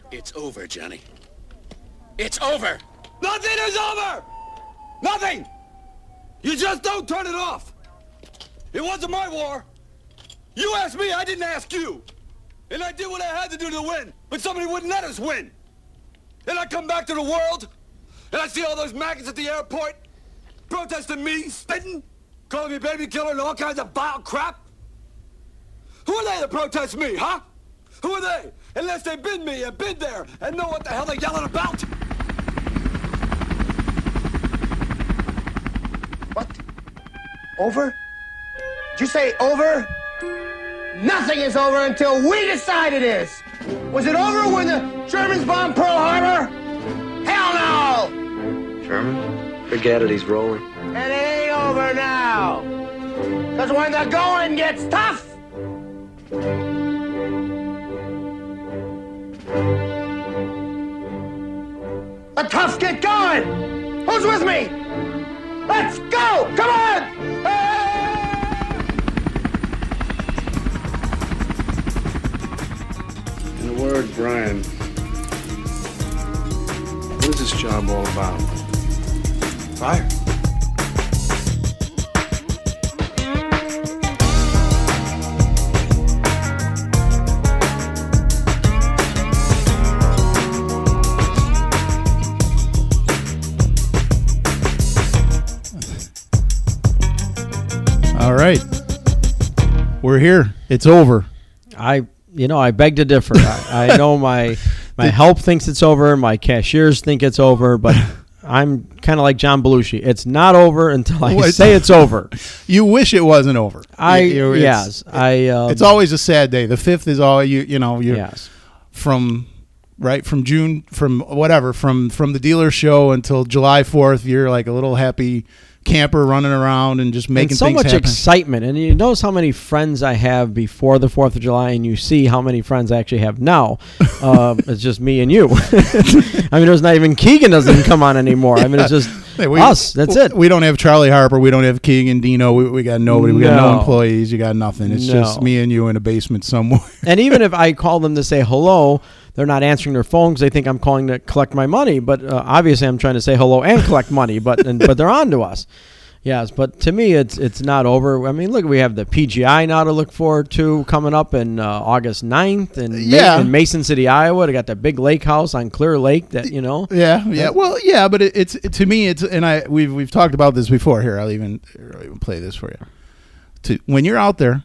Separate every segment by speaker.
Speaker 1: It's over, Johnny. It's over!
Speaker 2: Nothing is over! Nothing! You just don't turn it off! It wasn't my war! You asked me, I didn't ask you! And I did what I had to do to win, but somebody wouldn't let us win! And I come back to the world, and I see all those maggots at the airport, protesting me, spitting, calling me baby killer and all kinds of vile crap! Who are they to protest me, huh? Who are they? Unless they've been me and been there and know what the hell they're yelling about!
Speaker 3: What? Over? Did you say over? Nothing is over until we decide it is! Was it over when the Germans bombed Pearl Harbor? Hell no!
Speaker 4: Sherman? Forget it, he's rolling.
Speaker 3: And it ain't over now! Because when the going gets tough, the tough get going! Who's with me? Let's go! Come on!
Speaker 5: In a word, Brian, what is this job all about?
Speaker 3: Fire.
Speaker 6: All right. We're here. It's over.
Speaker 7: I beg to differ. I know my help thinks it's over. My cashiers think it's over, but I'm kind of like John Belushi. It's not over until I say it's over.
Speaker 6: You wish it wasn't over.
Speaker 7: It's
Speaker 6: always a sad day. The 5th is all you're
Speaker 7: yes.
Speaker 6: from June, from the dealer show until July 4th, you're like a little happy camper running around and just making
Speaker 7: so
Speaker 6: things
Speaker 7: much
Speaker 6: happen.
Speaker 7: Excitement. And you notice how many friends I have before the 4th of July, and you see how many friends I actually have now. It's just me and you. I mean, there's not even Keegan doesn't even come on anymore. I mean, it's just us. That's it.
Speaker 6: We don't have Charlie Harper. We don't have Keegan Dino. We got nobody. We got no employees. You got nothing. It's just me and you in a basement somewhere.
Speaker 7: And even if I call them to say hello, they're not answering their phone because they think I'm calling to collect my money. But obviously, I'm trying to say hello and collect money. But they're on to us. Yes, but to me, it's not over. I mean, look, we have the PGI now to look forward to coming up in August 9th in Mason City, Iowa. They got that big lake house on Clear Lake that,
Speaker 6: Yeah. Well, yeah, but to me, we've talked about this before. Here, I'll even play this for you. When you're out there,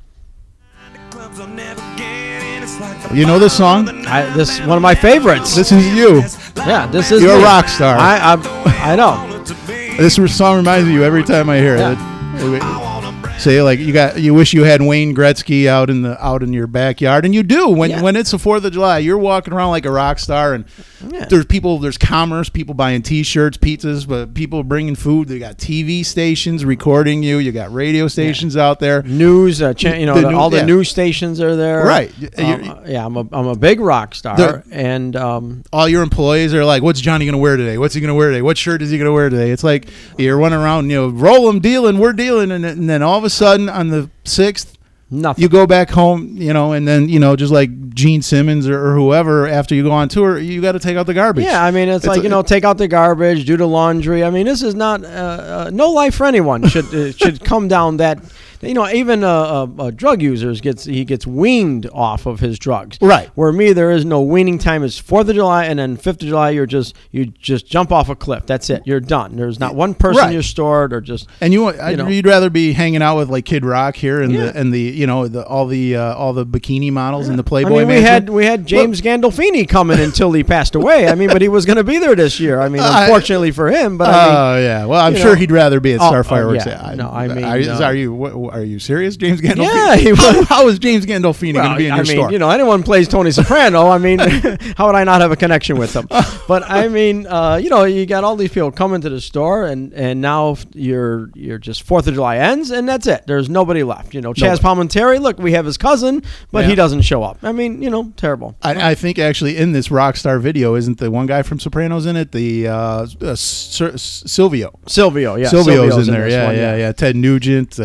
Speaker 6: you know this song?
Speaker 7: This one of my favorites.
Speaker 6: This is you.
Speaker 7: Yeah, this is
Speaker 6: You're
Speaker 7: me.
Speaker 6: a rock star.
Speaker 7: I know.
Speaker 6: This song reminds me of you every time I hear it. Say like you wish you had Wayne Gretzky out in your backyard, and you do when it's the 4th of July. You're walking around like a rock star, and there's commerce, people buying T-shirts, pizzas, but people bringing food. They got TV stations recording you. You got radio stations out there,
Speaker 7: news. The news stations are there.
Speaker 6: Right.
Speaker 7: I'm a big rock star, and
Speaker 6: all your employees are like, "What's Johnny gonna wear today? What's he gonna wear today? What shirt is he gonna wear today?" It's like you're running around, roll 'em, dealing, we're dealing, and then all of a sudden on the 6th,
Speaker 7: nothing.
Speaker 6: You go back home, and then just like Gene Simmons or whoever, after you go on tour, you got to take out the garbage.
Speaker 7: Yeah, I mean, it's like take out the garbage, do the laundry. I mean, this is not no life for anyone. Should come down that. Even a drug user gets weaned off of his drugs.
Speaker 6: Right.
Speaker 7: Where me, there is no weaning time. It's 4th of July, and then 5th of July, you just jump off a cliff. That's it. You're done. There's not one person you're stored or just.
Speaker 6: And you'd rather be hanging out with like Kid Rock here and all the bikini models and the Playboy.
Speaker 7: I mean, we had James Gandolfini coming until he passed away. I mean, but he was going to be there this year. I mean, unfortunately for him. But
Speaker 6: yeah. Well, I'm sure he'd rather be at Star Fireworks.
Speaker 7: Yeah. No, I mean,
Speaker 6: Are you serious, James Gandolfini?
Speaker 7: Yeah, he was.
Speaker 6: How is James Gandolfini going to be in your store?
Speaker 7: Anyone plays Tony Soprano. I mean, how would I not have a connection with him? But I mean, you got all these people coming to the store, and now you're just 4th of July ends, and that's it. There's nobody left. Chaz Palminteri. Look, we have his cousin, but he doesn't show up. I mean, terrible.
Speaker 6: I think actually in this rock star video, isn't the one guy from Sopranos in it? The Silvio.
Speaker 7: Silvio, yeah.
Speaker 6: Silvio's in there. Yeah. Ted Nugent.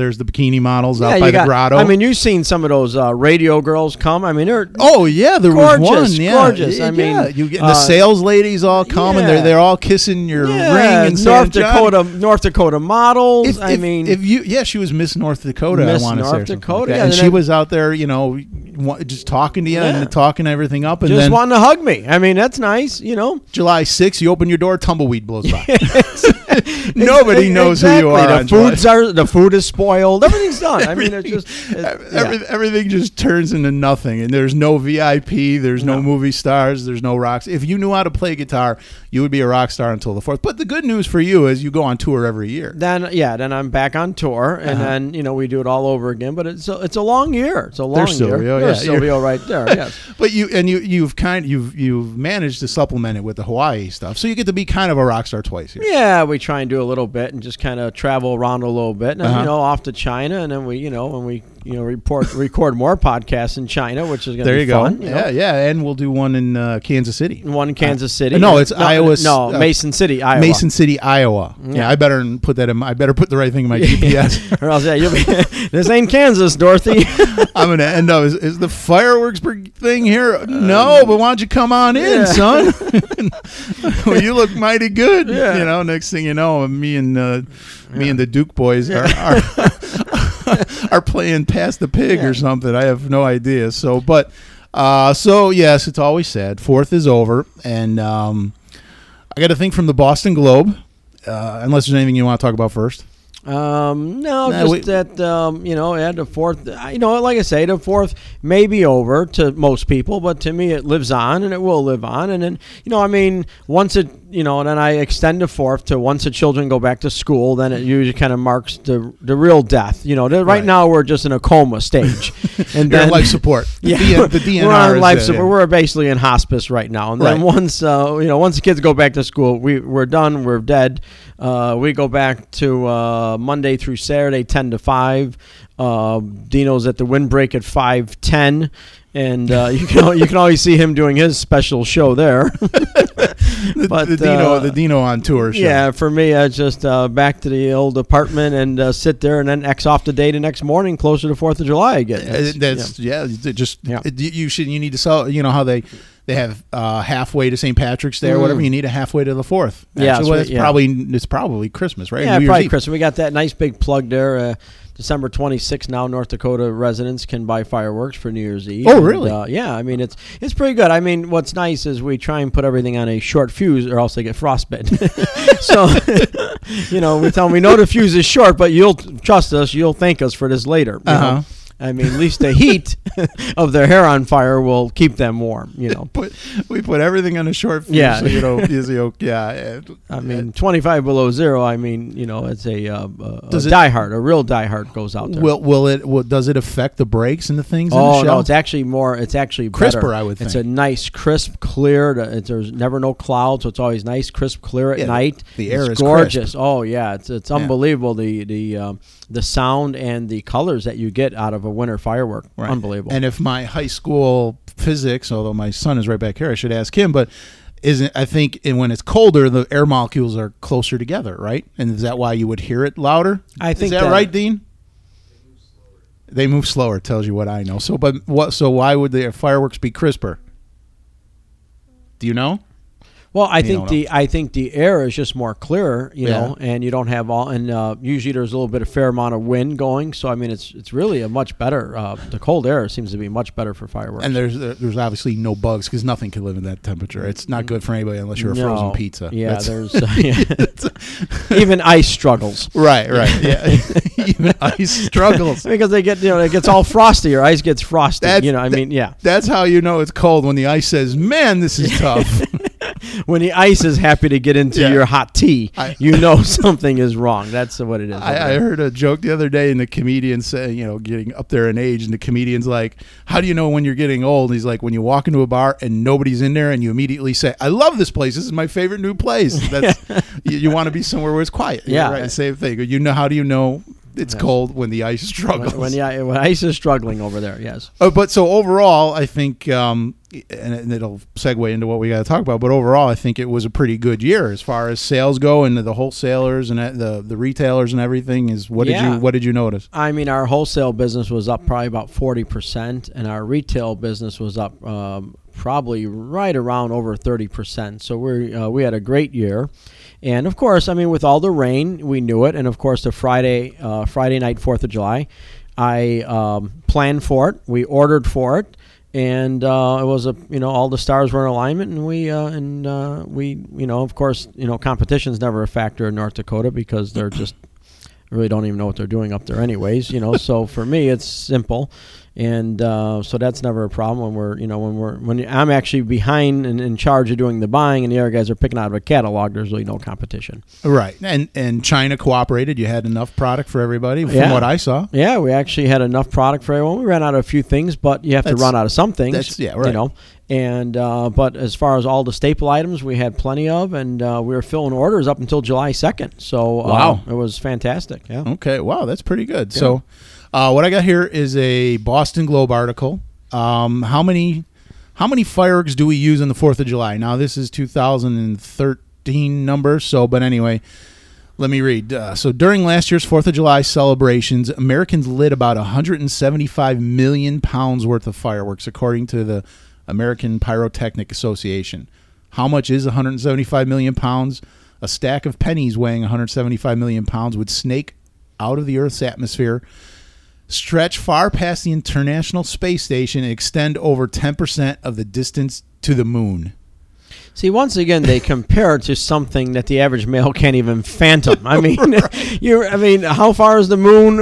Speaker 6: there's the bikini models
Speaker 7: Yeah,
Speaker 6: out
Speaker 7: you
Speaker 6: by the
Speaker 7: got-
Speaker 6: grotto.
Speaker 7: I mean, you've seen some of those radio girls come. I mean, they're
Speaker 6: oh yeah, there was
Speaker 7: gorgeous,
Speaker 6: one. Yeah,
Speaker 7: gorgeous. I
Speaker 6: yeah.
Speaker 7: mean,
Speaker 6: you get the sales ladies all come and
Speaker 7: yeah.
Speaker 6: they're all kissing your ring
Speaker 7: yeah,
Speaker 6: and saying,
Speaker 7: North Dakota models.
Speaker 6: She was Miss North Dakota.
Speaker 7: Miss
Speaker 6: I want to say
Speaker 7: North
Speaker 6: or something
Speaker 7: Dakota,
Speaker 6: like that.
Speaker 7: yeah,
Speaker 6: and
Speaker 7: and
Speaker 6: she
Speaker 7: then-
Speaker 6: was out there, just talking to you and talking everything up, and
Speaker 7: just
Speaker 6: then
Speaker 7: wanting to hug me. I mean, that's nice.
Speaker 6: July 6th, you open your door, tumbleweed blows by. Nobody knows who you are. on
Speaker 7: The food is spoiled. Everything's done. I mean, it's just
Speaker 6: everything just turns into nothing, and there's no VIP, there's no movie stars, there's no rocks. If you knew how to play guitar, you would be a rock star until the 4th. But the good news for you is you go on tour every year.
Speaker 7: Then I'm back on tour, and then we do it all over again. But it's a long year. It's a long
Speaker 6: There's
Speaker 7: year.
Speaker 6: Silvio,
Speaker 7: There's
Speaker 6: yeah.
Speaker 7: Silvio right there. Yes.
Speaker 6: But you've managed to supplement it with the Hawaii stuff, so you get to be kind of a rock star twice here.
Speaker 7: Yeah, we try and do a little bit and just kind of travel around a little bit, and off to China, and then we record more podcasts in China, which is going to be fun.
Speaker 6: There you go. Yeah, and we'll do one in Kansas City.
Speaker 7: One in Kansas City.
Speaker 6: No, it's Iowa.
Speaker 7: No, Mason City, Iowa.
Speaker 6: Mason City, Iowa. Yeah, I better put that in. I better put the right thing in my GPS.
Speaker 7: Or else, you'll be, this ain't Kansas, Dorothy.
Speaker 6: I'm gonna end up. Is the fireworks thing here? No, but why don't you come on in, son? Well, you look mighty good.
Speaker 7: Yeah.
Speaker 6: Next thing you know, me and the Duke boys are playing Pass the Pig or something. I have no idea. So yes, it's always sad. 4th is over, and I got a thing from the Boston Globe. Unless there's anything you want to talk about first.
Speaker 7: That the 4th. Like I say, the 4th may be over to most people, but to me, it lives on, and it will live on. And then, once it, and then I extend the 4th to once the children go back to school, then it usually kind of marks the real death. Right now we're just in a coma stage, and then
Speaker 6: life support.
Speaker 7: Yeah,
Speaker 6: the DNR
Speaker 7: we're on
Speaker 6: is
Speaker 7: life
Speaker 6: it,
Speaker 7: support.
Speaker 6: yeah.
Speaker 7: We're basically in hospice right now, and then once the kids go back to school, we're done. We're dead. We go back to Monday through Saturday, 10 to 5. Dino's at the windbreak at 5:10, and you can always see him doing his special show there.
Speaker 6: the Dino on tour show.
Speaker 7: Yeah, for me, I just back to the old apartment and sit there, and then X off the day the next morning, closer to 4th of July again.
Speaker 6: You need to sell. How they have halfway to St. Patrick's Day or whatever. You need a halfway to the 4th. It's probably Christmas, right?
Speaker 7: Yeah,
Speaker 6: New
Speaker 7: probably
Speaker 6: Year's
Speaker 7: Christmas. We got that nice big plug there. December 26th now, North Dakota residents can buy fireworks for New Year's Eve.
Speaker 6: Oh, really?
Speaker 7: Yeah, I mean, it's pretty good. I mean, what's nice is we try and put everything on a short fuse or else they get frostbitten. So, we tell them we know the fuse is short, but you'll trust us, you'll thank us for this later. You know? I mean, at least the heat of their hair on fire will keep them warm,
Speaker 6: We put everything on a short fuse.
Speaker 7: Yeah.
Speaker 6: So,
Speaker 7: I mean, 25 below zero, I mean, it's a real diehard goes out there.
Speaker 6: Does it affect the brakes and the things in the
Speaker 7: Oh,
Speaker 6: shell?
Speaker 7: no, it's actually
Speaker 6: crisper,
Speaker 7: better.
Speaker 6: I would think.
Speaker 7: It's a nice, crisp, clear. There's never no clouds, so it's always nice, crisp, clear at night.
Speaker 6: The air
Speaker 7: it's
Speaker 6: is
Speaker 7: gorgeous.
Speaker 6: crisp.
Speaker 7: Oh, yeah, it's unbelievable, the sound and the colors that you get out of a winter firework.
Speaker 6: Right.
Speaker 7: Unbelievable.
Speaker 6: And if my high school physics, although my son is right back here, I should ask him, but I think when it's colder, the air molecules are closer together, right? And is that why you would hear it louder?
Speaker 7: I think
Speaker 6: is that right, Dean? They move slower. Tells you what I know. So why would the fireworks be crisper? Do you know?
Speaker 7: Well, I think the air is just more clear, know, and you don't have usually there's a little bit of fair amount of wind going, so I mean it's really a much better. The cold air seems to be much better for fireworks.
Speaker 6: And there's obviously no bugs because nothing can live in that temperature. It's not good for anybody unless you're a frozen pizza.
Speaker 7: Yeah, even ice struggles.
Speaker 6: Right, yeah, even ice struggles
Speaker 7: because they get it gets all frosty. Your ice gets frosty. That's
Speaker 6: how you know it's cold when the ice says, "Man, this is tough."
Speaker 7: When the ice is happy to get into your hot tea, you know something is wrong. That's what it is.
Speaker 6: I heard a joke the other day, and the comedian saying, getting up there in age, and the comedian's like, "How do you know when you're getting old?" And he's like, "When you walk into a bar and nobody's in there, and you immediately say, 'I love this place. This is my favorite new place.'" That's you want to be somewhere where it's quiet.
Speaker 7: Yeah,
Speaker 6: right. Same thing. How do you know it's cold when the ice struggles.
Speaker 7: When ice is struggling over there, yes.
Speaker 6: But so overall, I think, and it'll segue into what we got to talk about. But overall, I think it was a pretty good year as far as sales go, and the wholesalers and the retailers and everything. What did you notice?
Speaker 7: I mean, our wholesale business was up probably about 40%, and our retail business was up probably right around over 30%. So we had a great year. And, of course, I mean, with all the rain, we knew it. And, of course, the Friday night, 4th of July, I planned for it. We ordered for it. And it was all the stars were in alignment. And we, of course, competition's never a factor in North Dakota because they're just really don't even know what they're doing up there anyways. So for me, it's simple. And so that's never a problem when I'm actually behind and in charge of doing the buying, and the other guys are picking out of a catalog. There's really no competition.
Speaker 6: Right, and China cooperated. You had enough product for everybody, from what I saw.
Speaker 7: Yeah, we actually had enough product for everyone. We ran out of a few things, but you have to run out of some things.
Speaker 6: Right.
Speaker 7: And but as far as all the staple items, we had plenty of, and we were filling orders up until July 2nd. So it was fantastic. Yeah.
Speaker 6: Okay. Wow, that's pretty good. Yeah. So. What I got here is a Boston Globe article. How many fireworks do we use on the 4th of July? Now, this is 2013 numbers, but anyway, let me read. So during last year's 4th of July celebrations, Americans lit about 175 million pounds worth of fireworks, according to the American Pyrotechnic Association. How much is 175 million pounds? A stack of pennies weighing 175 million pounds would snake out of the Earth's atmosphere, stretch far past the International Space Station, and extend over 10% of the distance to the moon.
Speaker 7: See, once again, they compare it to something that the average male can't even fathom. I mean, how far is the moon?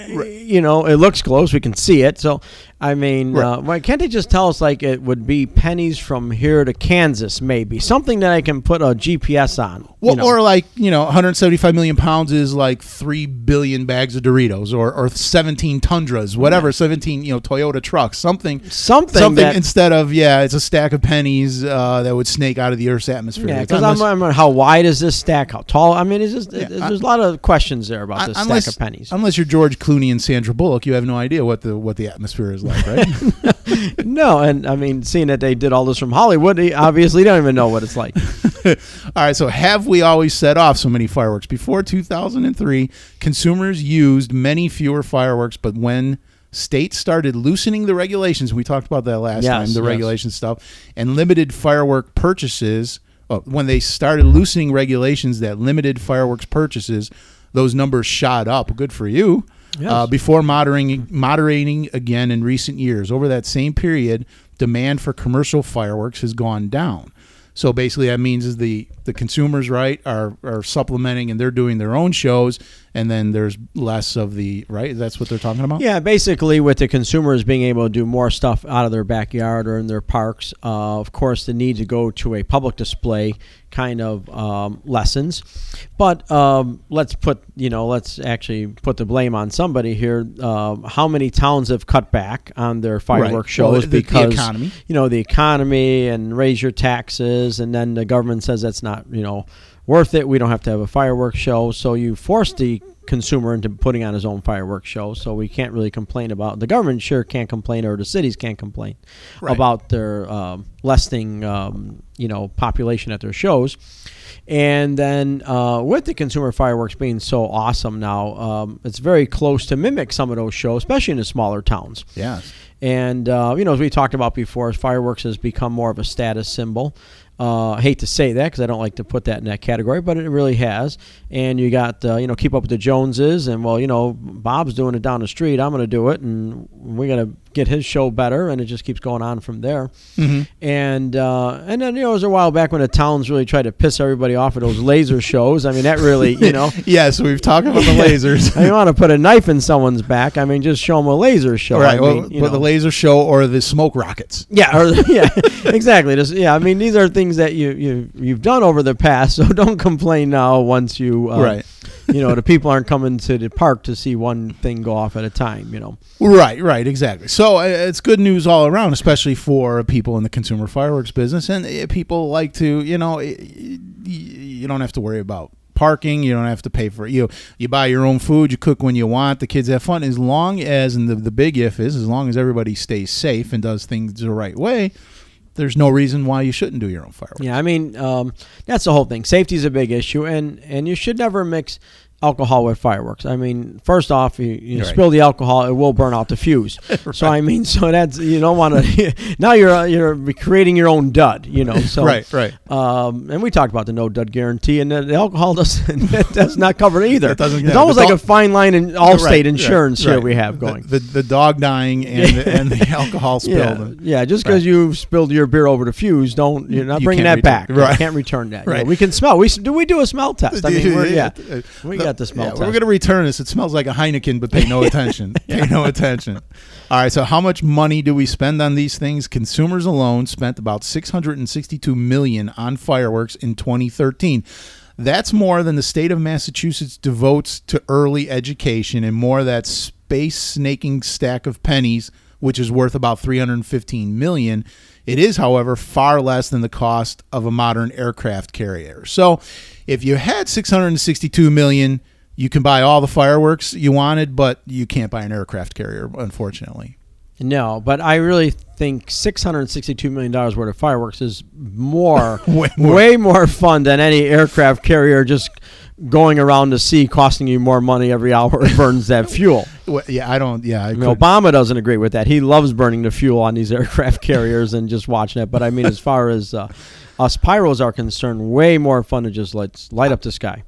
Speaker 7: It looks close. We can see it. So, I mean, why can't they just tell us like it would be pennies from here to Kansas, maybe something that I can put a GPS on?
Speaker 6: Well, or 175 million pounds is like 3 billion bags of Doritos, or 17 Tundras, whatever, 17 Toyota trucks, something that, instead of it's a stack of pennies that would snake out of the Earth's atmosphere.
Speaker 7: Yeah, because how wide is this stack? How tall? I mean, it's just there's a lot of questions there about this stack of pennies.
Speaker 6: Unless you're George Clooney and Sandra Bullock, you have no idea what the atmosphere is like, right?
Speaker 7: No, and I mean, seeing that they did all this from Hollywood, they obviously don't even know what it's like.
Speaker 6: All right, so have we always set off so many fireworks? Before 2003, consumers used many fewer fireworks, but when states started loosening the regulations, we talked about that last time, the regulation stuff, and limited firework purchases, when they started loosening regulations that limited fireworks purchases, those numbers shot up. Good for you. Yes. Before moderating again in recent years. Over that same period, demand for commercial fireworks has gone down. So basically that means is the consumers, right, are supplementing, and they're doing their own shows, and then there's less of the, right? That's what they're talking about? Yeah,
Speaker 7: basically with the consumers being able to do more stuff out of their backyard or in their parks, of course the need to go to a public display kind of lessens. But let's actually put the blame on somebody here. How many towns have cut back on their fireworks shows because
Speaker 6: the economy.
Speaker 7: The economy and raise your taxes, and then the government says that's not worth it. We don't have to have a fireworks show, so you force the consumer into putting on his own fireworks show. So we can't really complain about the government. Sure, can't complain, or the cities can't complain about their lessening population at their shows. And then with the consumer fireworks being so awesome now, it's very close to mimic some of those shows, especially in the smaller towns.
Speaker 6: Yeah.
Speaker 7: And as we talked about before, fireworks has become more of a status symbol. I hate to say that because I don't like to put that in that category, but it really has. And you got, Keep Up with the Joneses, and Bob's doing it down the street. I'm going to do it, and we're going to get his show better, and it just keeps going on from there. Mm-hmm. And then there was a while back when the towns really tried to piss everybody off with those laser shows. I mean, that really,
Speaker 6: Yeah, so we've talked about the lasers.
Speaker 7: I want to put a knife in someone's back. I mean, just show them a laser show.
Speaker 6: Right, the laser show or the smoke rockets.
Speaker 7: Yeah, exactly. These are things that you've done over the past, so don't complain now once you the people aren't coming to the park to see one thing go off at a time.
Speaker 6: Right, exactly. So it's good news all around, especially for people in the consumer fireworks business, and people like to you don't have to worry about parking. You don't have to pay for it. You buy your own food. You cook when you want. The kids have fun. As long as, and the big if is, as long as everybody stays safe and does things the right way, there's no reason why you shouldn't do your own fireworks.
Speaker 7: Yeah, I mean, that's the whole thing. Safety is a big issue, and you should never mix alcohol with fireworks. I mean, first off, you
Speaker 6: Right.
Speaker 7: spill the alcohol, it will burn out the fuse.
Speaker 6: Right.
Speaker 7: So I mean, so that's, you don't want to. Now you're creating your own dud. So
Speaker 6: Right.
Speaker 7: And we talked about the no dud guarantee, and the alcohol that's not covered either.
Speaker 6: It doesn't-
Speaker 7: it's
Speaker 6: yeah,
Speaker 7: almost
Speaker 6: the
Speaker 7: like a
Speaker 6: dog-
Speaker 7: fine line in Allstate
Speaker 6: Right,
Speaker 7: insurance here
Speaker 6: right.
Speaker 7: we have going.
Speaker 6: The dog dying and the alcohol spilled.
Speaker 7: Yeah. Just because you spilled your beer over the fuse, you're not
Speaker 6: You
Speaker 7: bringing
Speaker 6: can't
Speaker 7: that back.
Speaker 6: return- right.
Speaker 7: You can't return that.
Speaker 6: Right.
Speaker 7: We can smell. We do a smell test. I mean, we got the smell
Speaker 6: Yeah,
Speaker 7: test.
Speaker 6: we're gonna return this. It smells like a Heineken, but pay no attention. Pay no attention. All right. So how much money do we spend on these things? Consumers alone spent about $662 million on fireworks in 2013. That's more than the state of Massachusetts devotes to early education, and more that space snaking stack of pennies, which is worth about $315 million. It is, however, far less than the cost of a modern aircraft carrier. So if you had $662 million, you can buy all the fireworks you wanted, but you can't buy an aircraft carrier, unfortunately.
Speaker 7: No, but I really think $662 million worth of fireworks is way more fun than any aircraft carrier just going around the sea costing you more money every hour it burns that fuel.
Speaker 6: Well, yeah, I don't. Yeah,
Speaker 7: I mean, Obama doesn't agree with that. He loves burning the fuel on these aircraft carriers and just watching it. But I mean, as far as us pyros are concerned, way more fun to just light up the sky.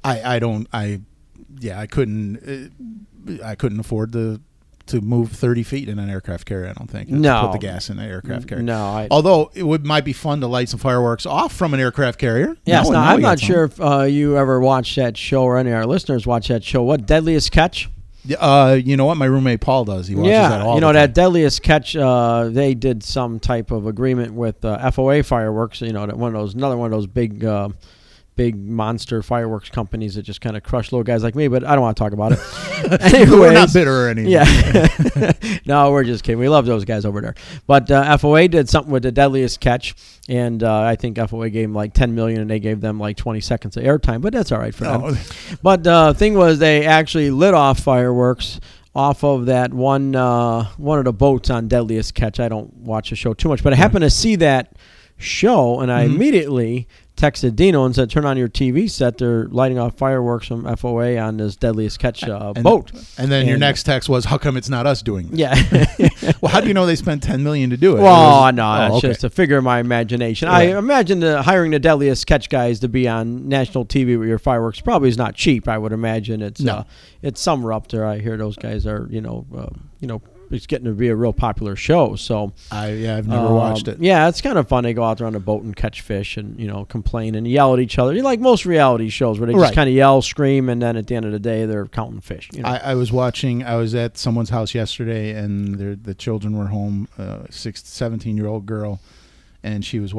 Speaker 6: I couldn't afford to move 30 feet in an aircraft carrier. I don't think.
Speaker 7: No.
Speaker 6: To put the gas in an aircraft carrier.
Speaker 7: No.
Speaker 6: Although it might be fun to light some fireworks off from an aircraft carrier.
Speaker 7: Yes. Now, I'm
Speaker 6: we
Speaker 7: not
Speaker 6: got
Speaker 7: sure if you ever watched that show or any of our listeners watch that show. What, Deadliest Catch?
Speaker 6: You know what? My roommate Paul does. He watches that all the time.
Speaker 7: That Deadliest Catch, they did some type of agreement with FOA Fireworks, another one of those big monster fireworks companies that just kind of crush little guys like me, but I don't want to talk about it. Anyways,
Speaker 6: we're not bitter or anything.
Speaker 7: Yeah. No, we're just kidding. We love those guys over there. But FOA did something with the Deadliest Catch, and I think FOA gave them like $10 million, and they gave them like 20 seconds of airtime, but that's all right for them. But the thing was, they actually lit off fireworks off of that one of the boats on Deadliest Catch. I don't watch the show too much, but I happened to see that show, and I immediately texted Dino and said, turn on your TV set. They're lighting off fireworks from FOA on this Deadliest Catch boat.
Speaker 6: And then your next text was, how come it's not us doing it?
Speaker 7: Yeah.
Speaker 6: Well, how do you know they spent $10 million to do it?
Speaker 7: Well, no, that's
Speaker 6: okay.
Speaker 7: just a figure of my imagination.
Speaker 6: Right.
Speaker 7: I imagine hiring the Deadliest Catch guys to be on national TV with your fireworks probably is not cheap. I would imagine it's somewhere up there. I hear those guys are, it's getting to be a real popular show. So
Speaker 6: I've never watched it.
Speaker 7: Yeah, it's kind of fun. They go out there on a boat and catch fish and complain and yell at each other. Like most reality shows where they just kind of yell, scream, and then at the end of the day they're counting fish.
Speaker 6: I was at someone's house yesterday, and the children were home. 17-year-old girl, and she was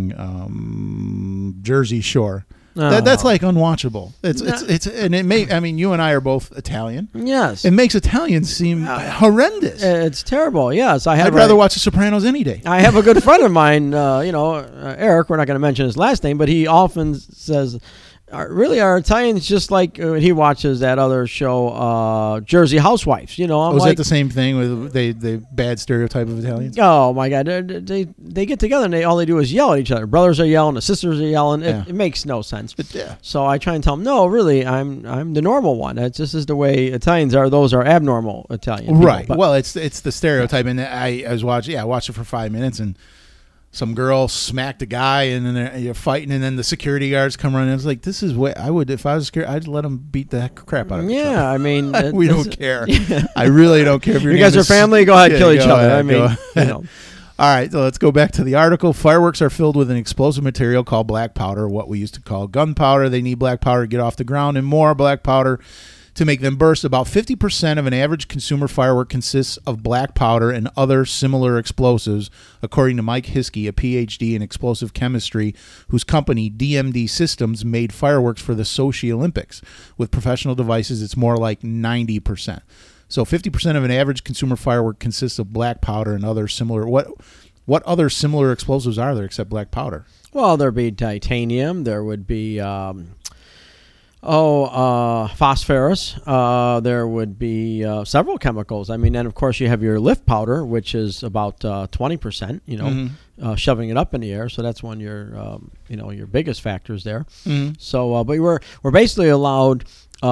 Speaker 6: watching Jersey Shore. That's like unwatchable. It's and it may. I mean, you and I are both Italian.
Speaker 7: Yes,
Speaker 6: it makes Italians seem horrendous.
Speaker 7: It's terrible. Yes,
Speaker 6: I'd rather watch The Sopranos any day.
Speaker 7: I have a good friend of mine. Eric. We're not going to mention his last name, but he often says, "Really, are Italians just like?" He watches that other show, Jersey Housewives.
Speaker 6: Was that the same thing with the bad stereotype of Italians?
Speaker 7: Oh my God, they get together and all they do is yell at each other. Brothers are yelling, the sisters are yelling. It makes no sense.
Speaker 6: But yeah.
Speaker 7: So I try and tell them, no, really, I'm the normal one. That's just is the way Italians are. Those are abnormal Italian people.
Speaker 6: Right. Well, it's the stereotype, and I was watching. Yeah, I watched it for 5 minutes, and some girl smacked a guy, and then you're fighting, and then the security guards come running. I was like, "This is what I would if I was scared. I'd let them beat the crap out of each other."
Speaker 7: Yeah, I mean,
Speaker 6: we don't care. I really don't care if
Speaker 7: you guys are family. Go ahead, kill each other. I mean,
Speaker 6: All right, so let's go back to the article. Fireworks are filled with an explosive material called black powder, what we used to call gunpowder. They need black powder to get off the ground, and more black powder to make them burst. About 50% of an average consumer firework consists of black powder and other similar explosives, according to Mike Hiskey, a PhD in explosive chemistry, whose company, DMD Systems, made fireworks for the Sochi Olympics. With professional devices, it's more like 90%. So 50% of an average consumer firework consists of black powder and other similar... What other similar explosives are there except black powder?
Speaker 7: Well, there'd be titanium. There would be... Phosphorus. There would be several chemicals. I mean, and of course you have your lift powder, which is about 20%. You know, shoving it up in the air. So that's one of your your biggest factors there. So, but we're basically allowed, in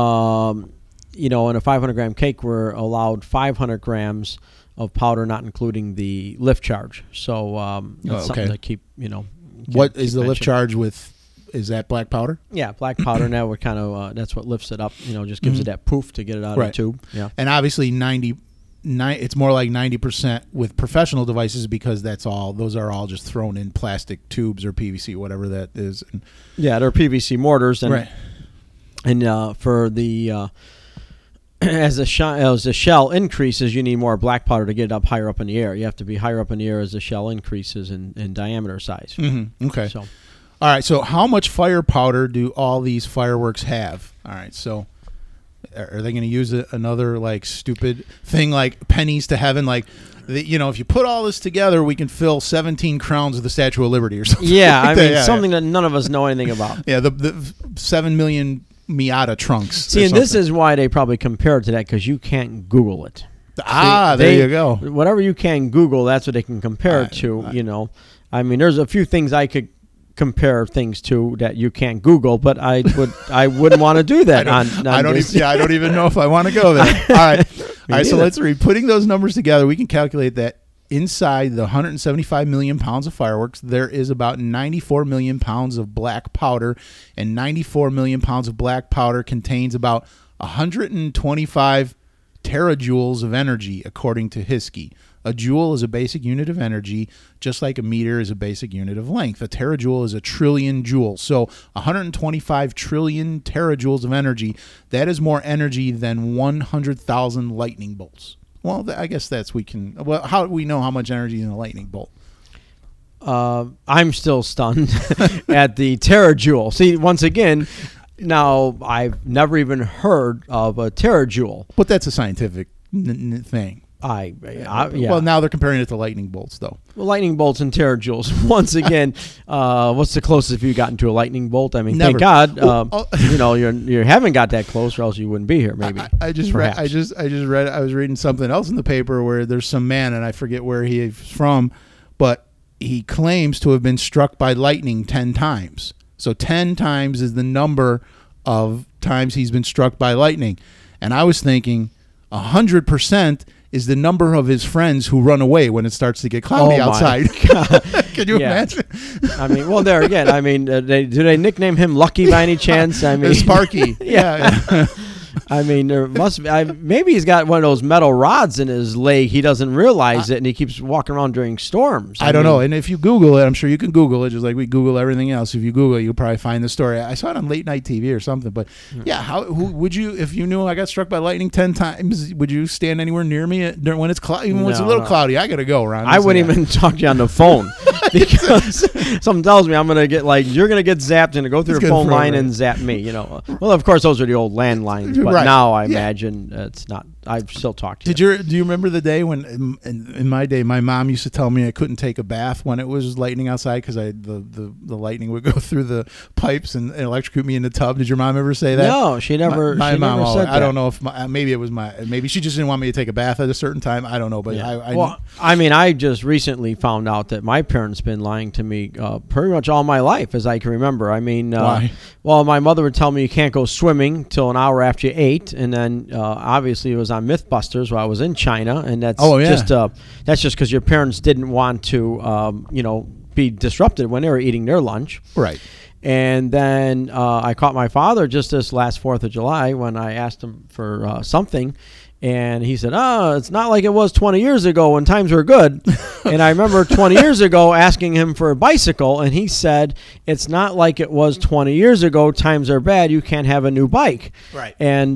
Speaker 7: a 500 gram cake, we're allowed 500 grams of powder, not including the lift charge. So that's something to keep.
Speaker 6: What is the lift charge with? Is that black powder?
Speaker 7: Yeah, black powder. Now we're kind of that's what lifts it up. Just gives it that poof to get it out of the tube. Yeah,
Speaker 6: and obviously it's more like 90% with professional devices because those are all just thrown in plastic tubes or PVC, whatever that is. And
Speaker 7: they're PVC mortars, and for the as the shell increases, you need more black powder to get it up higher up in the air. You have to be higher up in the air as the shell increases in diameter size.
Speaker 6: Okay.
Speaker 7: So.
Speaker 6: All right, so how much fire powder do all these fireworks have? All right, so are they going to use another like stupid thing like pennies to heaven? Like, if you put all this together, we can fill 17 crowns of the Statue of Liberty or something.
Speaker 7: Yeah, like something that none of us know anything about.
Speaker 6: Yeah, the 7 million Miata trunks.
Speaker 7: See, and this is why they probably compare it to that, because you can't Google it.
Speaker 6: There you go.
Speaker 7: Whatever you can Google, that's what they can compare it to. I mean, there's a few things I could compare things to that you can't Google, but I wouldn't want to do that. I
Speaker 6: don't even know if I want to go there. All right, so let's read. Putting those numbers together, we can calculate that inside the 175 million pounds of fireworks, there is about 94 million pounds of black powder, and 94 million pounds of black powder contains about 125 terajoules of energy, according to Hiskey. A joule is a basic unit of energy, just like a meter is a basic unit of length. A terajoule is a trillion joules. So 125 trillion terajoules of energy, that is more energy than 100,000 lightning bolts. Well, I guess how do we know how much energy is in a lightning bolt?
Speaker 7: I'm still stunned at the terajoule. See, once again, now I've never even heard of a terajoule.
Speaker 6: But that's a scientific thing.
Speaker 7: Yeah.
Speaker 6: Well, now they're comparing it to lightning bolts, though.
Speaker 7: Well, lightning bolts and terajoules. Once again, what's the closest you've gotten to a lightning bolt? I mean,
Speaker 6: never.
Speaker 7: Thank God, you haven't got that close, or else you wouldn't be here. Maybe.
Speaker 6: I just read. I was reading something else in the paper where there's some man, and I forget where he's from, but he claims to have been struck by lightning 10 times. So 10 times is the number of times he's been struck by lightning, and I was thinking 100% is the number of his friends who run away when it starts to get cloudy outside. Can you imagine?
Speaker 7: I mean, well, there again. I mean, do they nickname him Lucky by any chance? I mean,
Speaker 6: Sparky. Yeah.
Speaker 7: I mean, there must be. Maybe he's got one of those metal rods in his leg. He doesn't realize it, and he keeps walking around during storms.
Speaker 6: I don't know. And if you Google it, I'm sure you can Google it, just like we Google everything else. If you Google it, you'll probably find the story. I saw it on late night TV or something. But who would you, if you knew I got struck by lightning 10 times, would you stand anywhere near me when it's cloudy? Even when it's a little cloudy, I gotta go, Ron.
Speaker 7: I wouldn't even talk to you on the phone because something tells me I'm gonna get you're gonna get zapped and go through the phone line and zap me. Well, of course those are the old landlines, but now I imagine it's not. I still talk to you.
Speaker 6: Do you remember the day when, in my day, my mom used to tell me I couldn't take a bath when it was lightning outside because the lightning would go through the pipes and electrocute me in the tub? Did your mom ever say that?
Speaker 7: No, she never.
Speaker 6: My mom
Speaker 7: never said that.
Speaker 6: I don't know if maybe it was maybe she just didn't want me to take a bath at a certain time. I don't know, but
Speaker 7: I just recently found out that my parents been lying to me pretty much all my life, as I can remember. I mean,
Speaker 6: why?
Speaker 7: Well, my mother would tell me you can't go swimming till an hour after you ate, and then obviously it was on MythBusters while I was in China, and that's just because your parents didn't want to be disrupted when they were eating their lunch.
Speaker 6: Right.
Speaker 7: And then I caught my father just this last 4th of July when I asked him for something. And he said, it's not like it was 20 years ago when times were good. And I remember 20 years ago asking him for a bicycle, and he said, it's not like it was 20 years ago, times are bad, you can't have a new bike.
Speaker 6: Right.
Speaker 7: And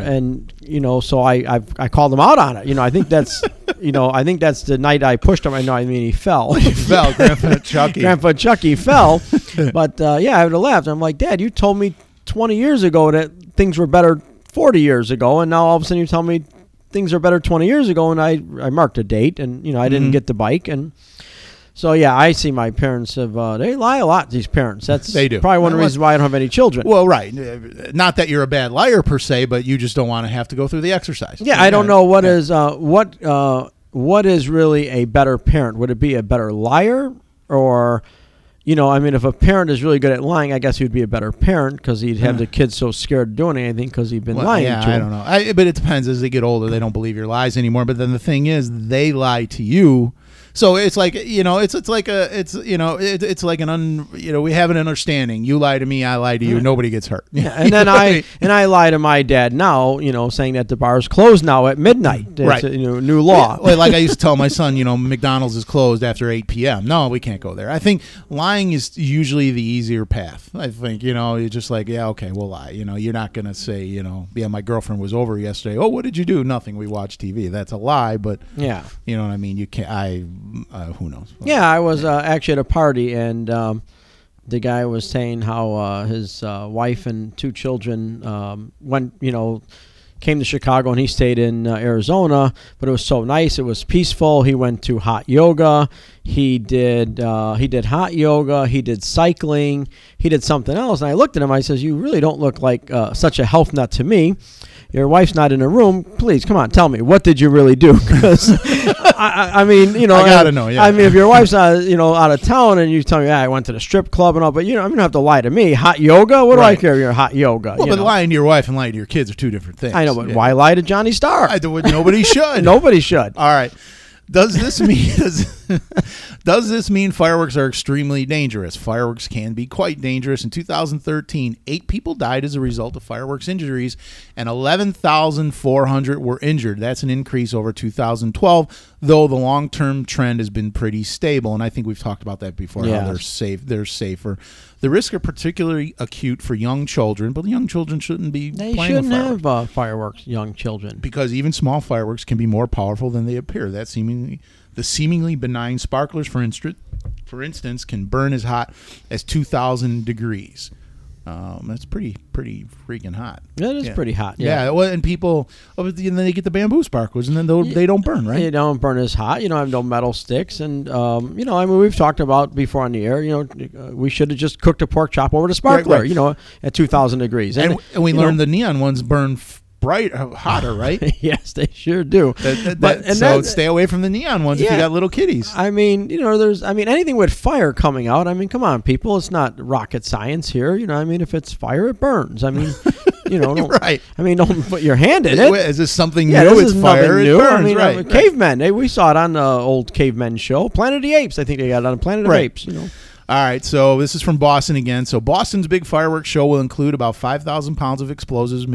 Speaker 7: so I called him out on it. I think that's the night I pushed him. He fell.
Speaker 6: He fell, Grandpa Chucky.
Speaker 7: Grandpa Chucky fell. But I would have laughed. I'm like, Dad, you told me 20 years ago that things were better 40 years ago, and now all of a sudden you tell me things are better 20 years ago, and I marked a date, and I didn't get the bike, and So yeah, I see my parents have they lie a lot. These parents, that's
Speaker 6: They do.
Speaker 7: probably one of the reasons why I don't have any children.
Speaker 6: Well, right. Not that you're a bad liar per se, but you just don't want to have to go through the exercise.
Speaker 7: Yeah, I don't know what is what is really a better parent. Would it be a better liar, or I mean, if a parent is really good at lying, I guess he'd be a better parent because he'd have the kids so scared of doing anything because he'd been lying to
Speaker 6: I
Speaker 7: them.
Speaker 6: don't know. But it depends. As they get older, they don't believe your lies anymore. But then the thing is, they lie to you. So it's like it's like we have an understanding. You lie to me, I lie to you. Nobody gets hurt.
Speaker 7: Yeah, and then I lie to my dad now, saying that the bar's closed now at midnight. It's
Speaker 6: Right.
Speaker 7: New law.
Speaker 6: Well, like I used to tell my son, McDonald's is closed after 8 p.m. No, we can't go there. I think lying is usually the easier path. I think, you're just like, yeah, okay, we'll lie. You're not going to say, yeah, my girlfriend was over yesterday. Oh, what did you do? Nothing. We watched TV. That's a lie, but
Speaker 7: Yeah.
Speaker 6: you know what I mean? You can't, who knows?
Speaker 7: Yeah, I was actually at a party, and the guy was saying how his wife and 2 children went, came to Chicago, and he stayed in Arizona, but it was so nice. It was peaceful. He went to hot yoga. He did hot yoga. He did cycling. He did something else. And I looked at him. I says, "You really don't look like such a health nut to me. Your wife's not in the room. Please, come on, tell me, what did you really do?" Because I mean, I
Speaker 6: gotta know. Yeah.
Speaker 7: I mean, if your wife's not, out of town, and you tell me, I went to the strip club and all, but you don't have to lie to me. Hot yoga? What do I
Speaker 6: Right.
Speaker 7: care? You're hot yoga.
Speaker 6: Well, but lying to your wife and lying to your kids are two different things.
Speaker 7: I know, but why lie to Johnny Starr?
Speaker 6: Nobody should.
Speaker 7: Nobody should.
Speaker 6: All right. Does this mean fireworks are extremely dangerous? Fireworks can be quite dangerous. In 2013, 8 people died as a result of fireworks injuries, and 11,400 were injured. That's an increase over 2012, though the long-term trend has been pretty stable. And I think we've talked about that before.
Speaker 7: Yes.
Speaker 6: How they're safe. They're safer. The risks are particularly acute for young children, but young children shouldn't be
Speaker 7: They
Speaker 6: playing with
Speaker 7: shouldn't
Speaker 6: fireworks.
Speaker 7: have fireworks, young children.
Speaker 6: Because even small fireworks can be more powerful than they appear. The seemingly benign sparklers, for instance, can burn as hot as 2,000 degrees. That's pretty freaking hot.
Speaker 7: That is pretty hot.
Speaker 6: Yeah. Well, and people, and then they get the bamboo sparklers, and then they don't burn, right?
Speaker 7: They don't burn as hot. I have no metal sticks, and I mean, we've talked about before on the air. We should have just cooked a pork chop over the sparkler.
Speaker 6: Right.
Speaker 7: At 2,000 degrees,
Speaker 6: And we learned the neon ones burn hotter, right?
Speaker 7: Yes, they sure do.
Speaker 6: So stay away from the neon ones if you got little kiddies.
Speaker 7: I mean, anything with fire coming out. I mean, come on, people. It's not rocket science here. I mean, if it's fire, it burns. I mean, don't,
Speaker 6: Right.
Speaker 7: I mean, don't put your hand in it.
Speaker 6: Is this something
Speaker 7: Yeah,
Speaker 6: new?
Speaker 7: this
Speaker 6: It's
Speaker 7: is
Speaker 6: fire.
Speaker 7: nothing
Speaker 6: It
Speaker 7: new.
Speaker 6: burns,
Speaker 7: I mean,
Speaker 6: right.
Speaker 7: cavemen. We saw it on the old cavemen show, Planet of the Apes. I think they got it on Planet of the
Speaker 6: Right.
Speaker 7: Apes.
Speaker 6: All right, so this is from Boston again. So Boston's big fireworks show will include about 5,000 pounds of explosive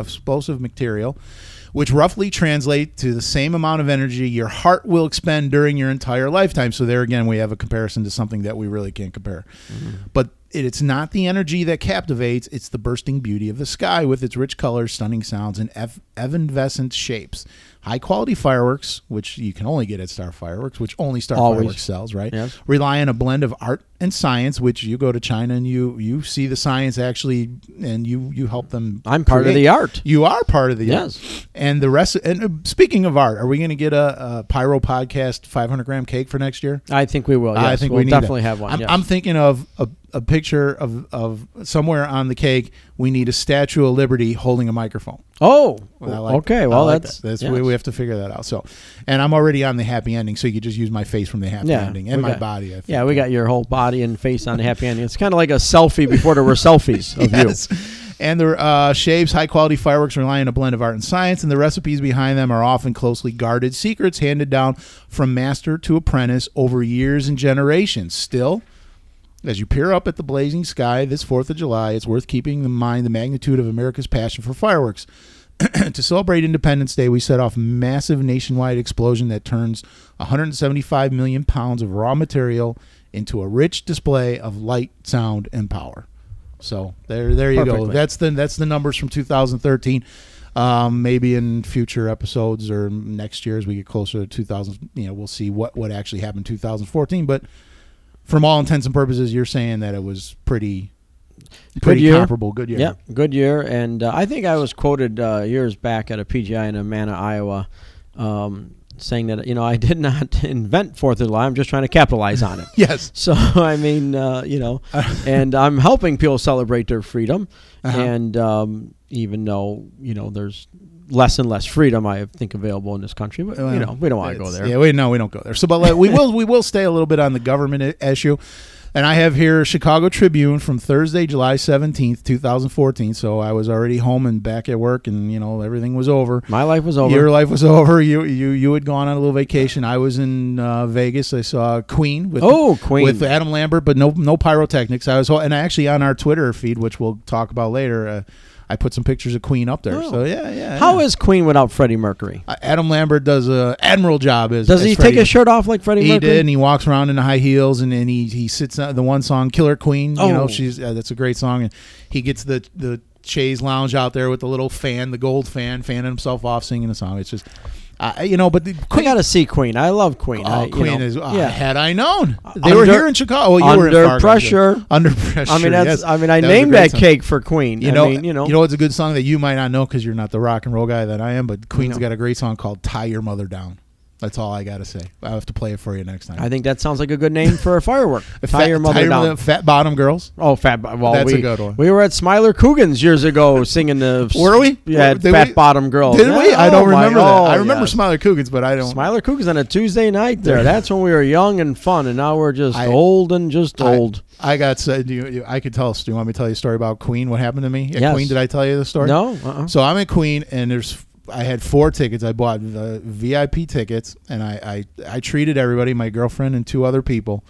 Speaker 6: material, which roughly translate to the same amount of energy your heart will expend during your entire lifetime. So there again, we have a comparison to something that we really can't compare. Mm-hmm. But it's not the energy that captivates, it's the bursting beauty of the sky with its rich colors, stunning sounds, and evanescent shapes. High-quality fireworks, which you can only get at Star Fireworks, which only Star Fireworks sells, right?
Speaker 7: Yes.
Speaker 6: Rely on a blend of art and science, which you go to China and you see the science actually, and you help them.
Speaker 7: I'm part of
Speaker 6: create.
Speaker 7: the art.
Speaker 6: You are part of the art.
Speaker 7: Yes.
Speaker 6: And the rest. And speaking of art, are we going to get a Pyro Podcast 500-gram cake for next year?
Speaker 7: I think we will. Yes.
Speaker 6: I think
Speaker 7: we'll
Speaker 6: we need
Speaker 7: definitely
Speaker 6: that.
Speaker 7: have one. Yes.
Speaker 6: I'm thinking of a picture of somewhere on the cake. We need a Statue of Liberty holding a microphone.
Speaker 7: Oh,
Speaker 6: I like
Speaker 7: okay.
Speaker 6: that.
Speaker 7: Well,
Speaker 6: I like
Speaker 7: that's
Speaker 6: that.
Speaker 7: yes.
Speaker 6: We have to figure that out. So, and I'm already on the happy ending, so you could just use my face from the happy ending and
Speaker 7: we
Speaker 6: my
Speaker 7: got-
Speaker 6: body. I think.
Speaker 7: Yeah, we got your whole body and face on the happy ending. It's kind of like a selfie before there were selfies of
Speaker 6: Yes.
Speaker 7: you.
Speaker 6: And the shaves, high-quality fireworks rely on a blend of art and science, and the recipes behind them are often closely guarded secrets handed down from master to apprentice over years and generations. Still, as you peer up at the blazing sky this 4th of July, it's worth keeping in mind the magnitude of America's passion for fireworks. To celebrate Independence Day, we set off a massive nationwide explosion that turns 175 million pounds of raw material into a rich display of light, sound, and power. So there you go.
Speaker 7: Perfectly.
Speaker 6: That's the numbers from 2013. Maybe in future episodes or next year as we get closer to 2000, we'll see what actually happened in 2014. But from all intents and purposes, you're saying that it was pretty comparable. Good year.
Speaker 7: Yeah, good year. And I think I was quoted years back at a PGI in Amana, Iowa, saying that I did not invent 4th of July. I'm just trying to capitalize on it.
Speaker 6: Yes.
Speaker 7: So I mean, and I'm helping people celebrate their freedom, and even though there's less and less freedom I think available in this country, but we don't want to go there.
Speaker 6: Yeah, we don't go there. So, but we will stay a little bit on the government issue. And I have here Chicago Tribune from Thursday, July 17th, 2014. So I was already home and back at work, and everything was over.
Speaker 7: My life was over.
Speaker 6: Your life was over. You had gone on a little vacation. I was in Vegas. I saw Queen with Adam Lambert, but no pyrotechnics. And actually on our Twitter feed, which we'll talk about later, I put some pictures of Queen up there.
Speaker 7: Oh.
Speaker 6: So yeah.
Speaker 7: How is Queen without Freddie Mercury?
Speaker 6: Adam Lambert does an admirable job.
Speaker 7: Does he take his shirt off like Freddie Mercury?
Speaker 6: He did, and he walks around in the high heels, and then he sits on the one song, Killer Queen. She's that's a great song, and he gets the chaise lounge out there with the little fan, the gold fan, fanning himself off, singing the song. It's just. But the Queen,
Speaker 7: I gotta see Queen. I love Queen.
Speaker 6: Queen is.
Speaker 7: Yeah.
Speaker 6: Had I known, they were here in Chicago. You were in Fargo.
Speaker 7: Pressure.
Speaker 6: Under pressure.
Speaker 7: I mean,
Speaker 6: yes.
Speaker 7: I named that cake for Queen.
Speaker 6: You know, it's a good song that you might not know because you're not the rock and roll guy that I am. But Queen's got a great song called "Tie Your Mother Down." That's all I gotta say. I'll have to play it for you next time.
Speaker 7: I think that sounds like a good name for a firework. Tie Your Mother Down.
Speaker 6: Fat Bottom Girls.
Speaker 7: Oh, well,
Speaker 6: that's a good one.
Speaker 7: We were at Smiler Coogan's years ago singing the.
Speaker 6: Were we?
Speaker 7: Yeah, Fat Bottom Girls.
Speaker 6: Did we? I don't remember that. I remember
Speaker 7: yes.
Speaker 6: Smiler Coogan's, but I don't.
Speaker 7: Smiler Coogan's on a Tuesday night there. That's when we were young and fun, and now we're just old and just old.
Speaker 6: I got. I could tell. Do you want me to tell you a story about Queen? What happened to me at Queen? Did I tell you the story?
Speaker 7: No.
Speaker 6: So I'm at Queen, and I had 4 tickets. I bought the VIP tickets, and I treated everybody, my girlfriend and 2 other people,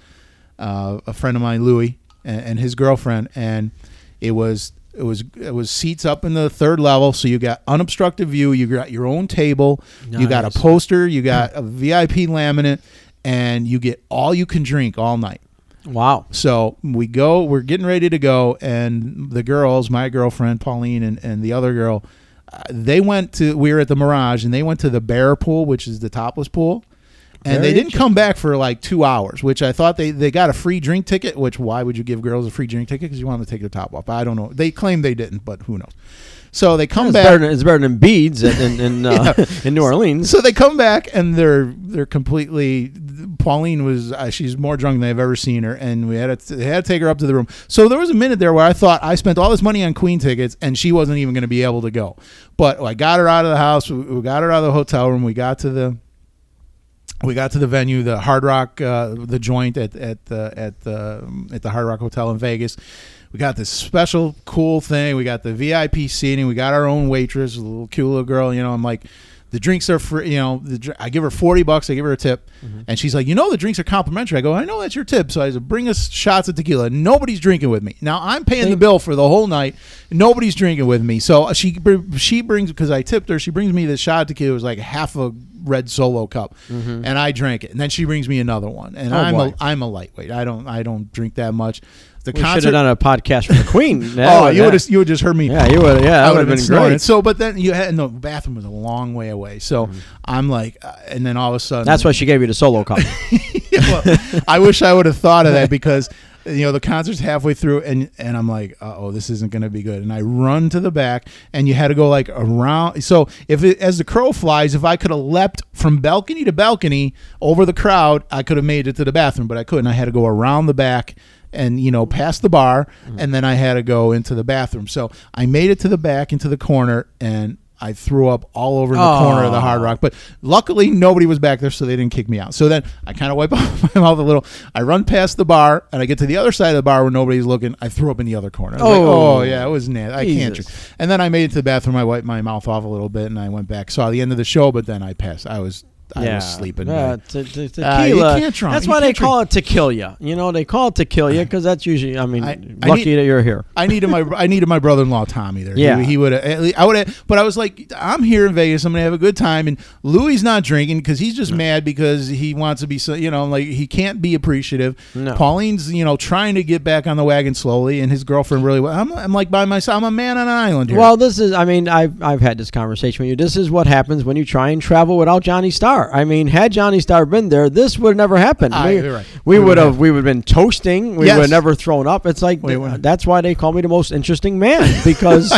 Speaker 6: a friend of mine, Louis, and his girlfriend, and it was seats up in the 3rd level, so you got unobstructed view, you got your own table, you got a poster, you got a VIP laminate, and you get all you can drink all night.
Speaker 7: Wow.
Speaker 6: So we're getting ready to go, and the girls, my girlfriend, Pauline, and the other girl, we were at the Mirage, and they went to the Bear Pool, which is the topless pool, and they didn't come back for like 2 hours, which I thought they got a free drink ticket, which why would you give girls a free drink ticket? Because you want them to take their top off. I don't know. They claim they didn't, but who knows? So they come back.
Speaker 7: It's better than beads in New Orleans.
Speaker 6: So they come back, and they're completely. Pauline was she's more drunk than I've ever seen her, and they had to take her up to the room. So there was a minute there where I thought I spent all this money on Queen tickets, and she wasn't even going to be able to go. But I got her out of the house. We got her out of the hotel room. We got to the venue, the Hard Rock, the joint at the Hard Rock Hotel in Vegas. We got this special cool thing. We got the VIP seating. We got our own waitress, a little cute little girl. I'm like, the drinks are free. I give her $40. I give her a tip, and she's like, the drinks are complimentary. I go, I know that's your tip. So I said, bring us shots of tequila. Nobody's drinking with me. Now I'm paying the bill for the whole night. Nobody's drinking with me. So she brings, because I tipped her. She brings me this shot of tequila. It was like half a red Solo cup, and I drank it. And then she brings me another one. And I'm a lightweight. I don't drink that much.
Speaker 7: We should have done a podcast for the Queen.
Speaker 6: You would have just heard me.
Speaker 7: Yeah, you would. Yeah, that would have been great.
Speaker 6: So, but then the bathroom was a long way away. So I'm like, and then all of a sudden,
Speaker 7: that's why she gave you the Solo cup.
Speaker 6: I wish I would have thought of that, because the concert's halfway through, and I'm like, this isn't going to be good. And I run to the back, and you had to go like around. So as the crow flies, if I could have leapt from balcony to balcony over the crowd, I could have made it to the bathroom, but I couldn't. I had to go around the back and past the bar, and then I had to go into the bathroom. So I made it to the back, into the corner, and I threw up all over in the corner of the Hard Rock. But luckily, nobody was back there, so they didn't kick me out. So then I kind of wipe off my mouth a little. I run past the bar, and I get to the other side of the bar where nobody's looking. I threw up in the other corner. I was like, yeah, it was nasty. I can't drink. And then I made it to the bathroom. I wiped my mouth off a little bit, and I went back. Saw the end of the show, but then I passed. I was sleeping.
Speaker 7: Tequila.
Speaker 6: You can't drink.
Speaker 7: That's why they call it tequila. They call it tequila because that's usually. Lucky that you're here.
Speaker 6: I needed my brother-in-law Tommy there.
Speaker 7: Yeah,
Speaker 6: he would have. I would have. But I was like, I'm here in Vegas. I'm gonna have a good time. And Louis not drinking because he's just mad because he wants to be. Like he can't be appreciative.
Speaker 7: No.
Speaker 6: Pauline's trying to get back on the wagon slowly, and his girlfriend really. I'm like by myself. I'm a man on an island here.
Speaker 7: Well, this is. I've had this conversation with you. This is what happens when you try and travel without Johnny Starr. Had Johnny Starr been there, this would have never happened. We would have been toasting. We would have never thrown up. It's like that's why they call me the most interesting man, because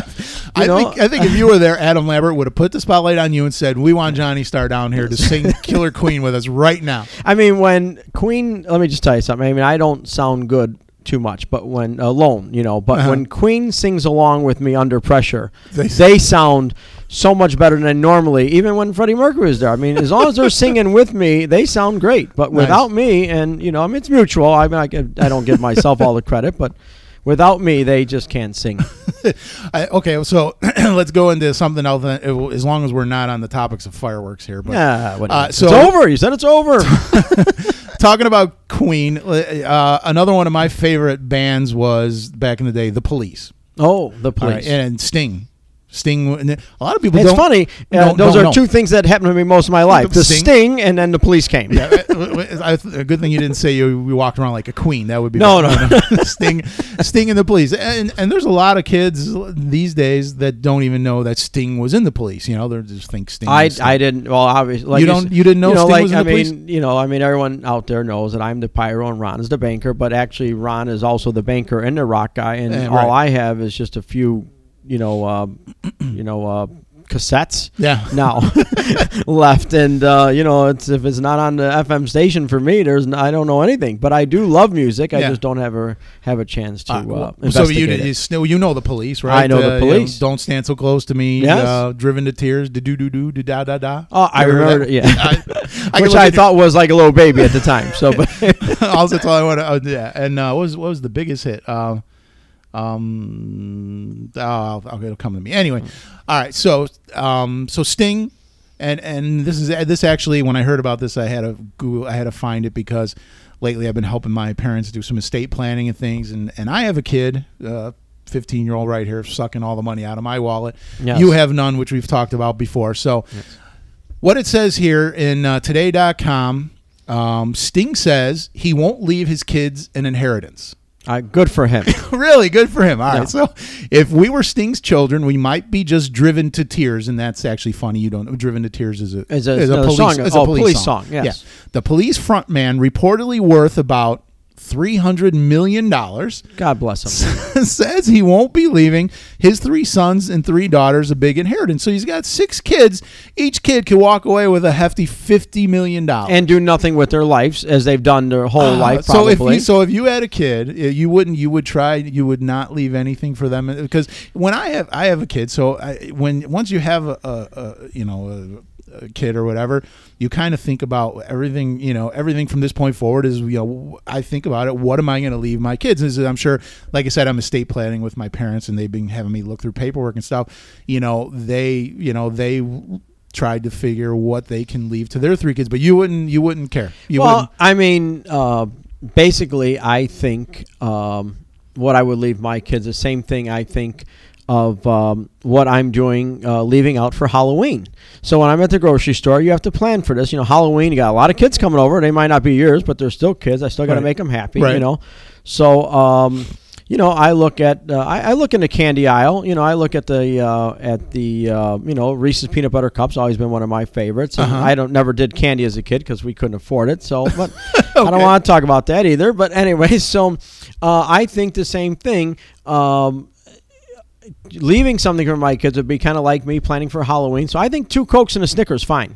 Speaker 6: I think if you were there, Adam Lambert would have put the spotlight on you and said, "We want Johnny Starr down here to sing Killer Queen with us right now."
Speaker 7: I mean, when Queen, let me just tell you something. I mean, I don't sound good too much, but when alone, but when Queen sings along with me under pressure, they sound so much better than normally, even when Freddie Mercury was there. I mean, as long as they're singing with me, they sound great, but without me, and I mean, it's mutual. I mean, I don't give myself all the credit, but without me, they just can't sing.
Speaker 6: Okay, so let's go into something else, as long as we're not on the topics of fireworks here. But,
Speaker 7: so it's over. You said it's over.
Speaker 6: Talking about Queen, another one of my favorite bands was, back in the day, The Police.
Speaker 7: Oh, The Police.
Speaker 6: And Sting. Sting. A lot of people
Speaker 7: It's
Speaker 6: don't.
Speaker 7: funny. Those are two things that happened to me most of my life. The Sting and then The Police came.
Speaker 6: Yeah, a good thing you didn't say you walked around like a queen. That would be
Speaker 7: no.
Speaker 6: Sting and The Police. And there's a lot of kids these days that don't even know that Sting was in The Police. They just think Sting. I
Speaker 7: didn't. Well, obviously, like
Speaker 6: you didn't know Sting was in The Police.
Speaker 7: I mean, everyone out there knows that I'm the pyro and Ron is the banker. But actually, Ron is also the banker and the rock guy, and all I have is just a few. Cassettes now left, and if it's not on the FM station for me, I don't know anything, but I do love music. I just don't ever have a chance to investigate it.
Speaker 6: So you know The Police, right?
Speaker 7: I know The Police.
Speaker 6: Don't Stand So Close to Me.
Speaker 7: Yes.
Speaker 6: Driven to Tears. Da da da.
Speaker 7: Oh, I remember that? Yeah. Which I thought was like a little baby at the time. So, but
Speaker 6: also that's all I want to. Yeah, and what was the biggest hit? It'll come to me anyway. All right, so Sting, and this actually, when I heard about this, I had to find it, because lately I've been helping my parents do some estate planning and things, and I have a kid, 15-year-old right here, sucking all the money out of my wallet.
Speaker 7: Yes.
Speaker 6: You have none, which we've talked about before. So, what it says here in today.com, Sting says he won't leave his kids an inheritance.
Speaker 7: Good for him.
Speaker 6: Really good for him. All right. So if we were Sting's children, we might be just driven to tears, and that's actually funny. You don't know. Driven to Tears is a police song.
Speaker 7: Yes.
Speaker 6: Yeah. The Police frontman, reportedly worth about $300 million.
Speaker 7: God bless him.
Speaker 6: Says he won't be leaving his 3 sons and 3 daughters a big inheritance. So he's got 6 kids. Each kid can walk away with a hefty $50 million
Speaker 7: and do nothing with their lives as they've done their whole life. Probably.
Speaker 6: So if you had a kid, you would not leave anything for them, because when I have a kid. So once you have a kid or whatever, you kind of think about everything from this point forward is, I think about it, what am I going to leave my kids? And I'm sure, like I said, I'm estate planning with my parents, and they've been having me look through paperwork and stuff. They tried to figure what they can leave to their 3 kids, but you wouldn't care.
Speaker 7: I mean, basically, I think what I would leave my kids, the same thing I think of what I'm doing, leaving out for Halloween. So when I'm at the grocery store, you have to plan for this. Halloween, you got a lot of kids coming over. They might not be yours, but they're still kids. I still got to make them happy, So, I look at I look in the candy aisle. I look at the Reese's peanut butter cups. Always been one of my favorites. And I never did candy as a kid because we couldn't afford it. So, but okay. I don't want to talk about that either. But anyway, so I think the same thing. Leaving something for my kids would be kind of like me planning for Halloween. So I think 2 Cokes and a Snickers fine.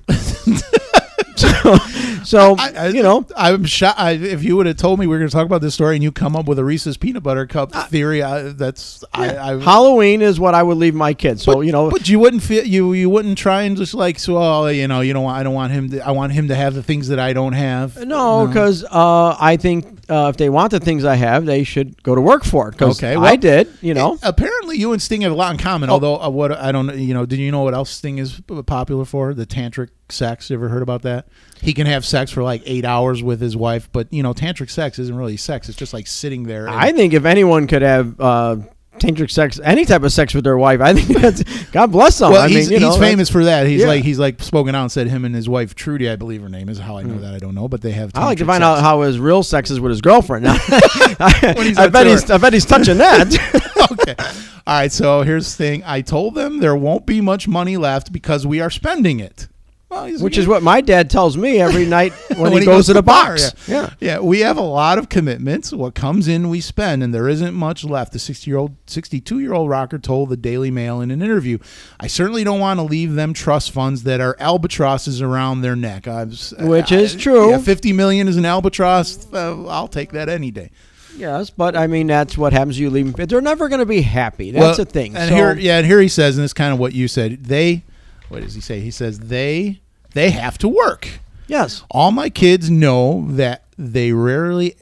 Speaker 6: I'm shocked. If you would have told me we were going to talk about this story and you come up with a Reese's peanut butter cup theory,
Speaker 7: Halloween is what I would leave my kids. So
Speaker 6: but you wouldn't feel you wouldn't try and just like I don't want him to. I want him to have the things that I don't have.
Speaker 7: No, because I think if they want the things I have, they should go to work for it. Because I did.
Speaker 6: Apparently, you and Sting have a lot in common. Although what I don't, did you know what else Sting is popular for? The tantric sex. You ever heard about that? He can have sex for like 8 hours with his wife, but tantric sex isn't really sex. It's just like sitting there.
Speaker 7: I think if anyone could have tantric sex, any type of sex with their wife, I think that's God bless them.
Speaker 6: Well, he's famous for that. He's like spoken out and said him and his wife Trudy, I believe her name is. How I know that I don't know, but they have. I
Speaker 7: like to find out how his real sex is with his girlfriend. I bet he's touching that.
Speaker 6: Okay. All right. So here's the thing. I told them there won't be much money left because we are spending it. Well,
Speaker 7: Which is what my dad tells me every night when he goes to the
Speaker 6: bar.
Speaker 7: box.
Speaker 6: Yeah. We have a lot of commitments. What comes in, we spend, and there isn't much left. The 62-year-old rocker told the Daily Mail in an interview, "I certainly don't want to leave them trust funds that are albatrosses around their neck."
Speaker 7: Which is true.
Speaker 6: Yeah, $50 million is an albatross. I'll take that any day.
Speaker 7: Yes, but I mean that's what happens. You leave them. They're never going to be happy. That's the thing.
Speaker 6: And
Speaker 7: so,
Speaker 6: here he says, and it's kind of what you said. What does he say? He says they have to work.
Speaker 7: Yes.
Speaker 6: All my kids know that, and they rarely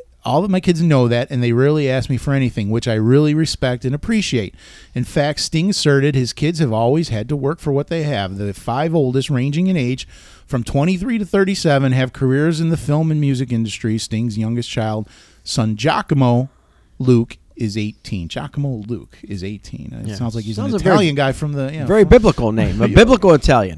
Speaker 6: ask me for anything, which I really respect and appreciate. In fact, Sting asserted his kids have always had to work for what they have. The 5 oldest, ranging in age from 23 to 37, have careers in the film and music industry. Sting's youngest child, son Giacomo Luke, is 18. Giacomo Luke is 18. It sounds like he's an Italian guy from the...
Speaker 7: very biblical name. A biblical Italian.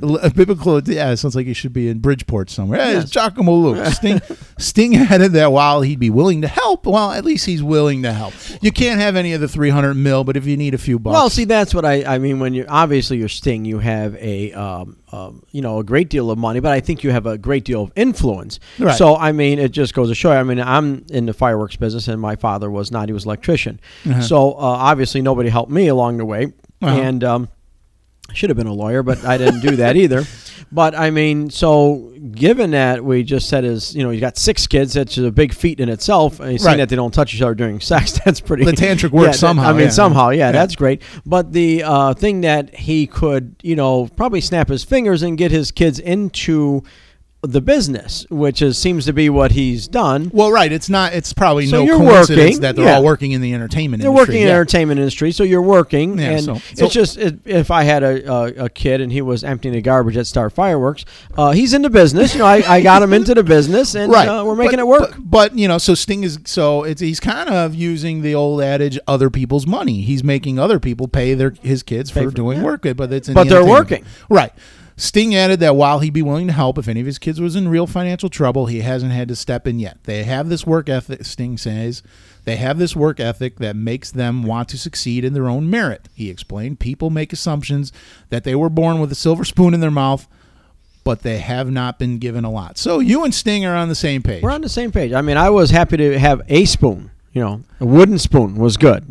Speaker 6: It sounds like he should be in Bridgeport somewhere. Hey, it's Giacomo Luke. Sting added that while he'd be willing to help, well, at least he's willing to help. You can't have any of the $300 million, but if you need a few bucks...
Speaker 7: Well, see, that's what I mean. When you're Sting, you have a great deal of money, but I think you have a great deal of influence.
Speaker 6: Right.
Speaker 7: So, I mean, it just goes to show you. I mean, I'm in the fireworks business, and my father was not. He was an electrician. So, obviously, nobody helped me along the way. And I should have been a lawyer, but I didn't do that either. But, I mean, so given that we just said you got 6 kids, that's a big feat in itself. And saying that they don't touch each other during sex, that's pretty...
Speaker 6: The tantric works somehow.
Speaker 7: Somehow, that's great. But the thing that he could, probably snap his fingers and get his kids into the business, which seems to be what he's done.
Speaker 6: Well, right. It's probably
Speaker 7: so
Speaker 6: no
Speaker 7: you're
Speaker 6: coincidence
Speaker 7: working,
Speaker 6: that they're all working in the entertainment industry.
Speaker 7: They're working in the entertainment industry, so you're working.
Speaker 6: Yeah,
Speaker 7: and it's just, if I had a kid and he was emptying the garbage at Star Fireworks, he's in the business. I got him into the business, and we're making it work.
Speaker 6: But so Sting he's kind of using the old adage, other people's money. He's making other people pay his kids for doing work, but
Speaker 7: they're working.
Speaker 6: Right. Sting added that while he'd be willing to help if any of his kids was in real financial trouble, he hasn't had to step in yet. They have this work ethic, Sting says. They have this work ethic that makes them want to succeed in their own merit. He explained, people make assumptions that they were born with a silver spoon in their mouth, but they have not been given a lot. So you and Sting are on the same page.
Speaker 7: We're on the same page. I mean, I was happy to have a spoon. A wooden spoon was good,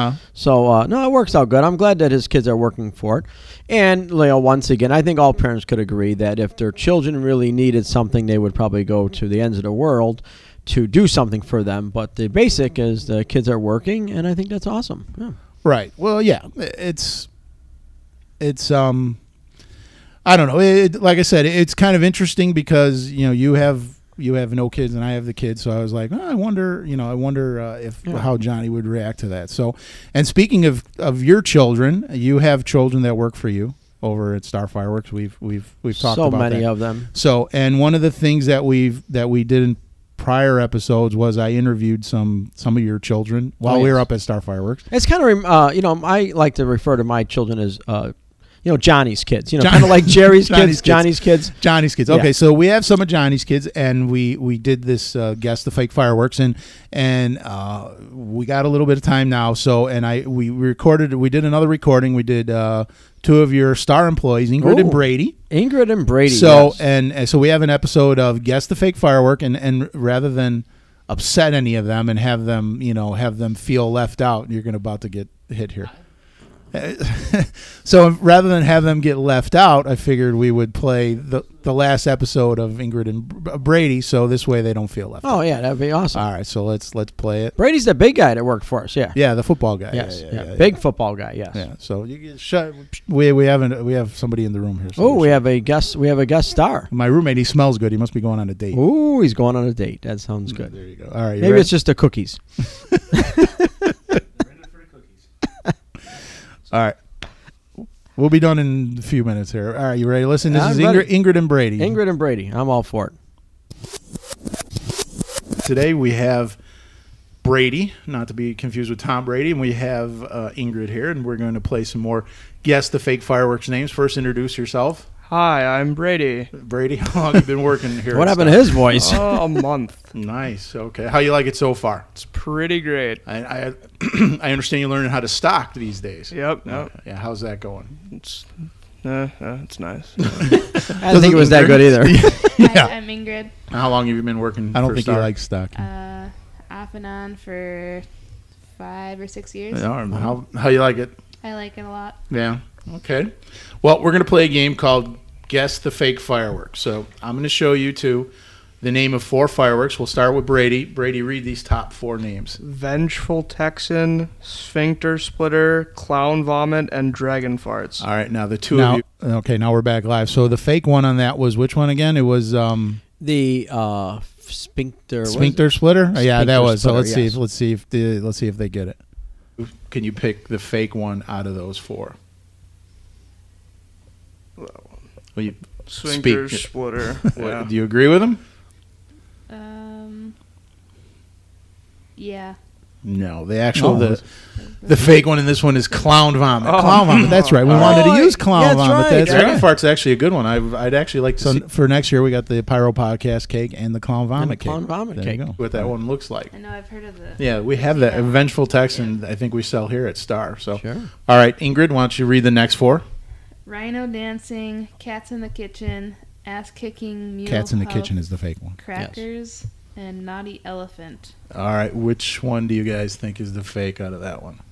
Speaker 7: So, no, it works out good. I'm glad that his kids are working for it. And, once again, I think all parents could agree that if their children really needed something, they would probably go to the ends of the world to do something for them. But the basic is the kids are working, and I think that's awesome. Yeah.
Speaker 6: Right. Well, yeah, it's I don't know. Like I said, it's kind of interesting because, you have no kids and I have the kids, so I was like, I wonder how Johnny would react to that. So, and speaking of your children, you have children that work for you over at Star Fireworks. We've talked about
Speaker 7: so many
Speaker 6: that.
Speaker 7: of them.
Speaker 6: So, and one of the things that we did in prior episodes was I interviewed some of your children while we were up at Star Fireworks.
Speaker 7: It's kind of I like to refer to my children as Johnny's kids, kind of like Jerry's kids, Johnny's kids.
Speaker 6: Johnny's kids. Okay, so we have some of Johnny's kids, and we did this Guess the Fake Fireworks, and we got a little bit of time now. So, and we did another recording. We did 2 of your star employees, Ingrid and Brady.
Speaker 7: Ingrid and Brady.
Speaker 6: So,
Speaker 7: yes.
Speaker 6: and so we have an episode of Guess the Fake Firework, and rather than upset any of them and have them feel left out, you're about to get hit here. So rather than have them get left out, I figured we would play the last episode of Ingrid and Brady, so this way they don't feel left out.
Speaker 7: Oh yeah, that'd be awesome.
Speaker 6: All right, so let's play it.
Speaker 7: Brady's the big guy that worked for us. Yeah,
Speaker 6: the football guy.
Speaker 7: Yes, big football guy. Yes.
Speaker 6: Yeah. So you get we have somebody in the room here.
Speaker 7: So we have a guest. We have a guest star.
Speaker 6: My roommate, he smells good. He must be going on a date.
Speaker 7: Ooh, he's going on a date. That sounds good.
Speaker 6: There you go. All right,
Speaker 7: maybe it's just the cookies.
Speaker 6: All right. We'll be done in a few minutes here. All right, you ready? Listen, this is
Speaker 7: ready.
Speaker 6: Ingrid and Brady.
Speaker 7: Ingrid and Brady. I'm all for it.
Speaker 6: Today we have Brady, not to be confused with Tom Brady, and we have Ingrid here, and we're going to play some more Guess the Fake Fireworks names. First, introduce yourself.
Speaker 8: Hi, I'm Brady.
Speaker 6: Brady, how long have you been working here?
Speaker 7: What happened to his voice?
Speaker 8: A month.
Speaker 6: Nice. Okay. How you like it so far?
Speaker 8: It's pretty great.
Speaker 6: I understand you're learning how to stock these days.
Speaker 8: Yep.
Speaker 6: Yeah. How's that going?
Speaker 8: It's It's nice.
Speaker 7: I didn't think it was that good either.
Speaker 6: Yeah.
Speaker 9: I'm Ingrid.
Speaker 10: How long have you been working?
Speaker 6: I don't
Speaker 10: for
Speaker 6: think he
Speaker 10: Star?
Speaker 6: likes stock.
Speaker 9: Off and on for 5 or 6 years.
Speaker 10: How you like it?
Speaker 9: I like it a lot.
Speaker 10: Yeah. Okay. Well, we're going to play a game called Guess the Fake Fireworks. So I'm going to show you two the name of 4 fireworks. We'll start with Brady. Brady, read these top 4 names.
Speaker 8: Vengeful Texan, Sphincter Splitter, Clown Vomit, and Dragon Farts.
Speaker 10: All right. Now the two of you.
Speaker 6: Okay, now we're back live. So the fake one on that was which one again? It was
Speaker 7: The sphincter.
Speaker 6: sphincter splitter. Yeah, that
Speaker 7: Sphincter
Speaker 6: was. So
Speaker 7: splitter,
Speaker 6: let's see if they get it.
Speaker 10: Can you pick the fake one out of those 4? Well, you
Speaker 8: Sphincter
Speaker 10: speak.
Speaker 8: Splitter. Yeah.
Speaker 10: Do you agree with him?
Speaker 9: Yeah.
Speaker 10: No, the fake one in this one is clown vomit.
Speaker 6: Clown vomit. That's right. We wanted to use clown
Speaker 7: that's
Speaker 6: vomit.
Speaker 7: right.
Speaker 6: That's
Speaker 10: Dragon
Speaker 6: right.
Speaker 10: fart's actually a good one. I'd actually like to
Speaker 6: So
Speaker 10: see
Speaker 6: for next year, we got the Pyro Podcast cake and the clown vomit cake.
Speaker 7: clown vomit
Speaker 6: There
Speaker 7: cake.
Speaker 6: you go.
Speaker 10: what that one looks like.
Speaker 9: I know I've heard of the.
Speaker 10: Yeah, we have that. A Vengeful Texan, I think we sell here at Star. So,
Speaker 7: Sure.
Speaker 10: All right, Ingrid, why don't you read the next 4?
Speaker 9: Rhino dancing, cats in the kitchen, ass kicking, mule
Speaker 6: Cats in the
Speaker 9: huff,
Speaker 6: kitchen is the fake one.
Speaker 9: crackers, and naughty elephant.
Speaker 10: All right, which one do you guys think is the fake out of that one?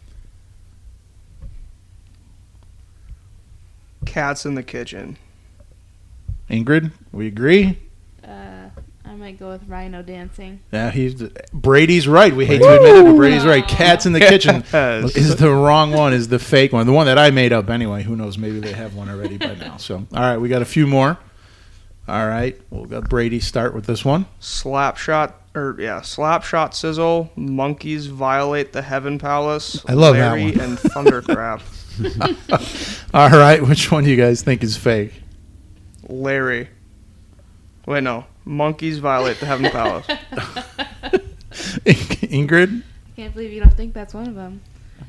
Speaker 8: Cats in the Kitchen.
Speaker 10: Ingrid, we agree?
Speaker 9: I might go with rhino dancing.
Speaker 10: Yeah, Brady's right. We hate to admit it, but Brady's right. Cats in the kitchen
Speaker 8: Yes.
Speaker 10: is the wrong one, is the fake one. The one that I made up anyway. Who knows? Maybe they have one already by now. So, all right, we got a few more. All right, we'll let Brady start with this one.
Speaker 8: Slapshot Sizzle, Monkeys Violate the Heaven Palace,
Speaker 6: I love that
Speaker 8: Larry
Speaker 6: one.
Speaker 8: and Thundercrap.
Speaker 10: All right, which one do you guys think is fake?
Speaker 8: Larry. Wait, no. Monkeys Violate the Heaven Palace.
Speaker 10: Ingrid?
Speaker 9: Can't believe you don't think that's one of them.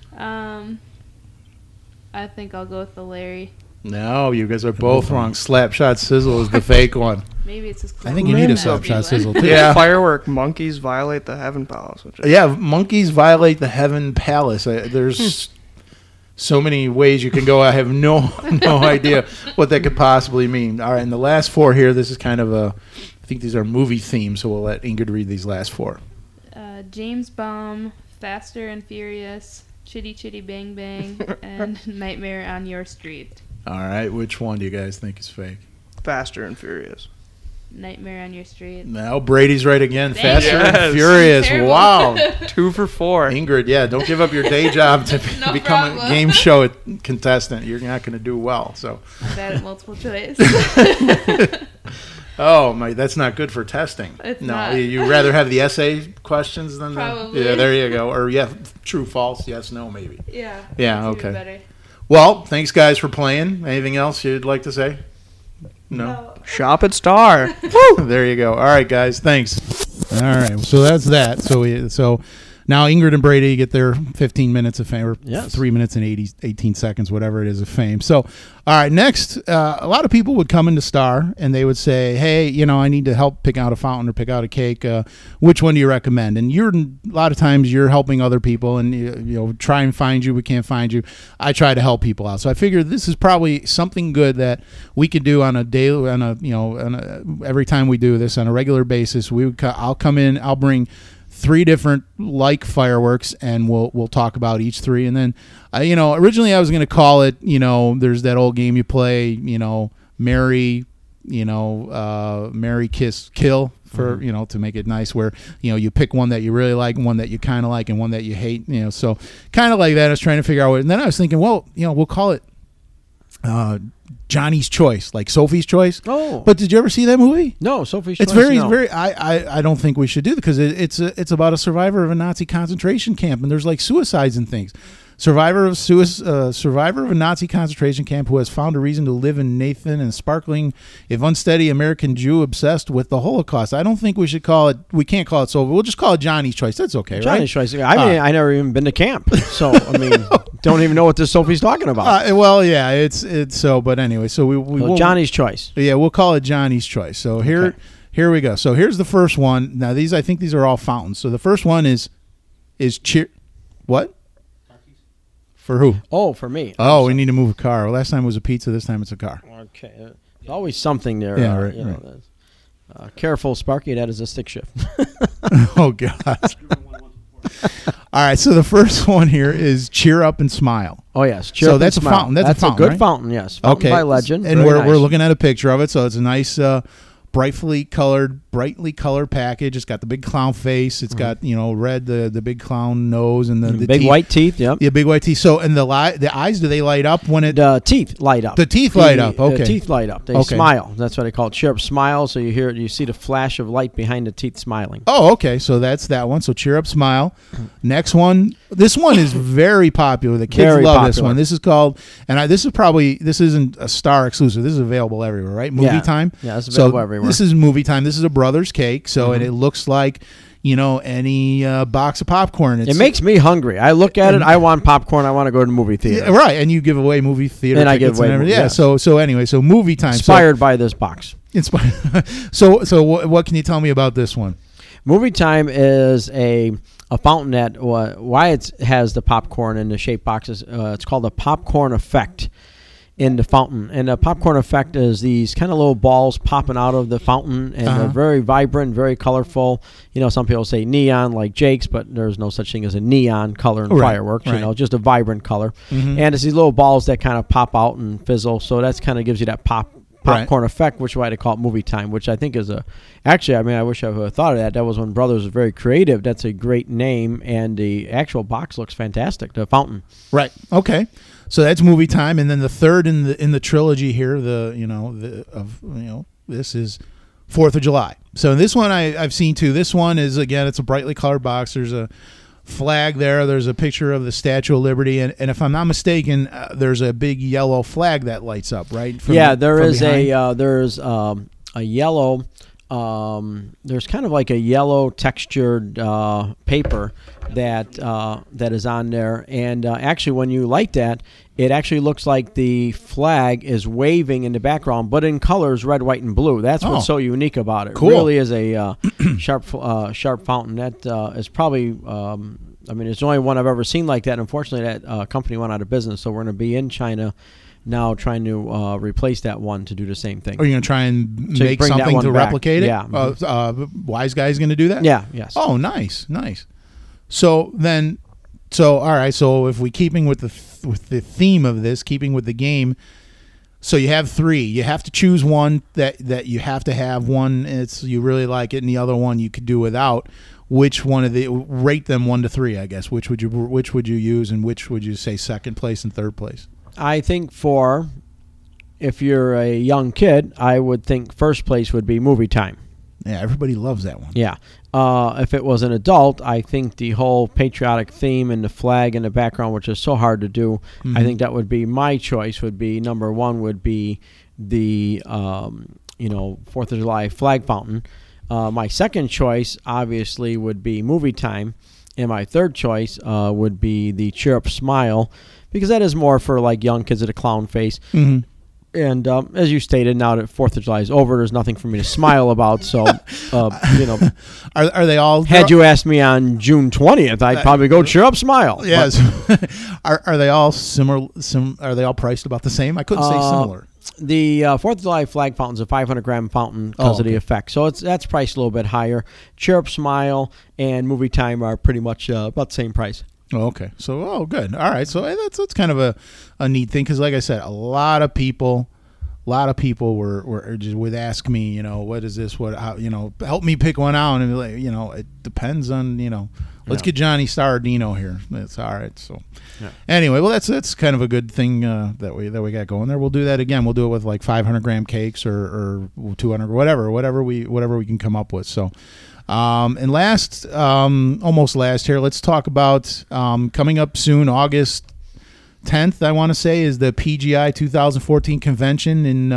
Speaker 9: I think I'll go with the Larry.
Speaker 10: No, you guys are both wrong. Slapshot Sizzle is the fake one.
Speaker 9: Maybe it's just.
Speaker 6: I think you need a slapshot sizzle too.
Speaker 10: Yeah.
Speaker 8: Firework Monkeys Violate the Heaven Palace. Which is,
Speaker 10: Yeah, monkeys violate the Heaven Palace. There's so many ways you can go. I have no idea what that could possibly mean. All right, and the last 4 here, this is kind of I think these are movie themes, so we'll let Ingrid read these last 4.
Speaker 9: James Bomb, Faster and Furious, Chitty Chitty Bang Bang, and Nightmare on Your Street.
Speaker 10: All right, which one do you guys think is fake?
Speaker 8: Faster and Furious.
Speaker 9: Nightmare on Your Street.
Speaker 10: Now Brady's right again.
Speaker 9: Thank
Speaker 10: Faster
Speaker 8: you.
Speaker 10: and
Speaker 8: Yes.
Speaker 10: Furious.
Speaker 9: Terrible.
Speaker 10: Wow.
Speaker 8: 2 for 4.
Speaker 10: Ingrid, yeah, don't give up your day job to
Speaker 9: No
Speaker 10: become a
Speaker 9: problem.
Speaker 10: game show contestant. You're not going to do well. So,
Speaker 9: I'm bad at multiple choice.
Speaker 10: oh my, that's not good for testing.
Speaker 9: It's
Speaker 10: no,
Speaker 9: not.
Speaker 10: you rather have the essay questions than
Speaker 9: Probably.
Speaker 10: yeah. There you go. Or yeah, true, false, yes, no, maybe.
Speaker 9: Yeah.
Speaker 10: Yeah,
Speaker 9: that's even
Speaker 10: okay.
Speaker 9: Better.
Speaker 10: Well, thanks guys for playing. Anything else you'd like to say? No.
Speaker 8: Shop at Star.
Speaker 10: There you go. All right, guys. Thanks.
Speaker 6: All right, so that's that. So now Ingrid and Brady get their 15 minutes of fame, or
Speaker 7: Yes.
Speaker 6: 3 minutes and 18 seconds, whatever it is of fame. So, all right, next, a lot of people would come into Star and they would say, hey, I need to help pick out a fountain or pick out a cake. Which one do you recommend? And a lot of times you're helping other people and, try and find you. We can't find you. I try to help people out. So I figured this is probably something good that we could do on a daily, every time we do this on a regular basis. I'll come in, I'll bring 3 different fireworks, and we'll talk about each 3. And then, originally I was going to call it, there's that old game you play, marry, marry, kiss, kill, for to make it nice, where you pick one that you really like, one that you kind of like, and one that you hate. So kind of like that. I was trying to figure out what, and then I was thinking, well, we'll call it Johnny's Choice, like Sophie's Choice.
Speaker 7: Oh.
Speaker 6: But did you ever see that movie?
Speaker 7: No, Sophie's
Speaker 6: It's
Speaker 7: Choice,
Speaker 6: very,
Speaker 7: no.
Speaker 6: very. I don't think we should do that, because it's about a survivor of a Nazi concentration camp, and there's like suicides and things. Survivor of a Nazi concentration camp who has found a reason to live in Nathan, and sparkling, if unsteady, American Jew obsessed with the Holocaust. I don't think we should call it. We can't call it Sophie. We'll just call it Johnny's Choice. That's okay,
Speaker 7: Johnny's
Speaker 6: right?
Speaker 7: Choice. I never even been to camp, so don't even know what this Sophie's talking about.
Speaker 6: Well, yeah, it's so. But anyway, so we'll
Speaker 7: Johnny's Choice.
Speaker 6: Yeah, we'll call it Johnny's Choice. So here we go. So here's the first one. Now I think these are all fountains. So the first one is cheer. What? For who?
Speaker 7: Oh, for me.
Speaker 6: Oh, we need to move a car. Well, last time it was a pizza. This time it's a car.
Speaker 7: Okay. There's always something there.
Speaker 6: Yeah, right,
Speaker 7: you know, careful, Sparky. That is a stick shift.
Speaker 6: Oh, God. All right, so the first one here is Cheer Up and Smile.
Speaker 7: Oh, yes. Cheer
Speaker 6: So
Speaker 7: Up
Speaker 6: that's
Speaker 7: and
Speaker 6: a
Speaker 7: Smile.
Speaker 6: fountain. That's a fountain,
Speaker 7: good
Speaker 6: right?
Speaker 7: fountain, yes. Fountain by Legend.
Speaker 6: And
Speaker 7: Very
Speaker 6: we're
Speaker 7: nice.
Speaker 6: looking at a picture of it, so it's a nice brightly colored package. It's got the big clown face. It's got, red, the big clown nose and the
Speaker 7: big
Speaker 6: teeth.
Speaker 7: white teeth, yep.
Speaker 6: Yeah, big white teeth. So, and the eyes, do they light up when it...
Speaker 7: The teeth light up.
Speaker 6: The teeth light up, okay.
Speaker 7: The teeth light up. They smile. That's what they call it. Cheer Up, Smile. So you see the flash of light behind the teeth smiling.
Speaker 6: Oh, okay. So that's that one. So Cheer Up, Smile. Next one. This one is very popular. The kids
Speaker 7: Very
Speaker 6: love this
Speaker 7: popular.
Speaker 6: one. This is called, and this isn't a Star exclusive. This is available everywhere, right? Movie Time.
Speaker 7: Yeah, it's available
Speaker 6: so
Speaker 7: everywhere.
Speaker 6: This is Movie Time. This is a brother's cake. So and it looks like, any box of popcorn.
Speaker 7: It makes me hungry. I look at it. I want popcorn. I want to go to the movie theater.
Speaker 6: Yeah, right, and you give away movie theater
Speaker 7: And I
Speaker 6: tickets
Speaker 7: give away
Speaker 6: and everything.
Speaker 7: movies,
Speaker 6: Yeah.
Speaker 7: yes.
Speaker 6: So anyway, so Movie Time.
Speaker 7: Inspired by this box.
Speaker 6: Inspired. So what can you tell me about this one?
Speaker 7: Movie Time is a fountain that why it has the popcorn in the shape boxes. It's called the popcorn effect in the fountain. And the popcorn effect is these kind of little balls popping out of the fountain, and they're very vibrant, very colorful. Some people say neon like Jake's, but there's no such thing as a neon color in fireworks, just a vibrant color. And it's these little balls that kind of pop out and fizzle, so that's kind of gives you that popcorn effect, which is why they call it Movie Time, which I think is I wish I would have thought of that. That was when Brothers was very creative. That's a great name, and the actual box looks fantastic, the fountain.
Speaker 6: Right. Okay. So that's Movie Time, and then the third in the trilogy here, this is 4th of July. So this one I've seen too. This one is, again, it's a brightly colored box. There's a flag there. There's a picture of the Statue of Liberty, and if I'm not mistaken, there's a big yellow flag that lights up, right?
Speaker 7: There's a yellow. There's kind of like a yellow textured paper that is on there, and actually when you light that, it actually looks like the flag is waving in the background, but in colors red, white, and blue. That's what's so unique about it.
Speaker 6: Cool.
Speaker 7: It really is a sharp fountain. That is probably it's the only one I've ever seen like that. Unfortunately, that company went out of business, so we're going to be in China now trying to replace that one to do the same thing.
Speaker 6: Are you going to try and
Speaker 7: So
Speaker 6: make
Speaker 7: bring that
Speaker 6: something
Speaker 7: one
Speaker 6: to
Speaker 7: back.
Speaker 6: replicate it?
Speaker 7: Yeah.
Speaker 6: Wise Guy's going to do that?
Speaker 7: Yeah, yes.
Speaker 6: Oh, nice. So all right, so if we keeping with the theme of this, keeping with the game, so you have three. You have to choose one that you have to have. One, you really like it, and the other one you could do without. Which one of the rate them 1 to 3? I guess which would you use, and which would you say second place and third place?
Speaker 7: I think if you're a young kid, I would think first place would be Movie Time.
Speaker 6: Yeah, everybody loves that one.
Speaker 7: Yeah. If it was an adult, I think the whole patriotic theme and the flag in the background, which is so hard to do, I think that would be my choice. Would be number one would be the 4th of July flag fountain. My second choice obviously would be Movie Time, and my third choice would be the Cheer Up Smile, because that is more for like young kids with a clown face.
Speaker 6: Mm-hmm.
Speaker 7: And as you stated, now that 4th of July is over, there's nothing for me to smile about. So,
Speaker 6: are they all?
Speaker 7: Had you asked me on June 20th, I'd probably go Cheer Up, Smile.
Speaker 6: Yes. Are they all similar? Are they all priced about the same? I couldn't say similar.
Speaker 7: The 4th of July flag fountain is a 500-gram fountain because of the effect. So that's priced a little bit higher. Cheer Up, Smile, and Movie Time are pretty much about the same price.
Speaker 6: Oh, okay. So, good. All right. So that's kind of a neat thing, because, like I said, a lot of people were just would ask me, what is this? Help me pick one out, and like, it depends on, let's get Johnny Stardino here. That's all right. So, anyway, well, that's kind of a good thing that we got going there. We'll do that again. We'll do it with like 500-gram cakes or 200, whatever we can come up with. So. And almost last here, let's talk about coming up soon, August 10th, I want to say, is the PGI 2014 convention in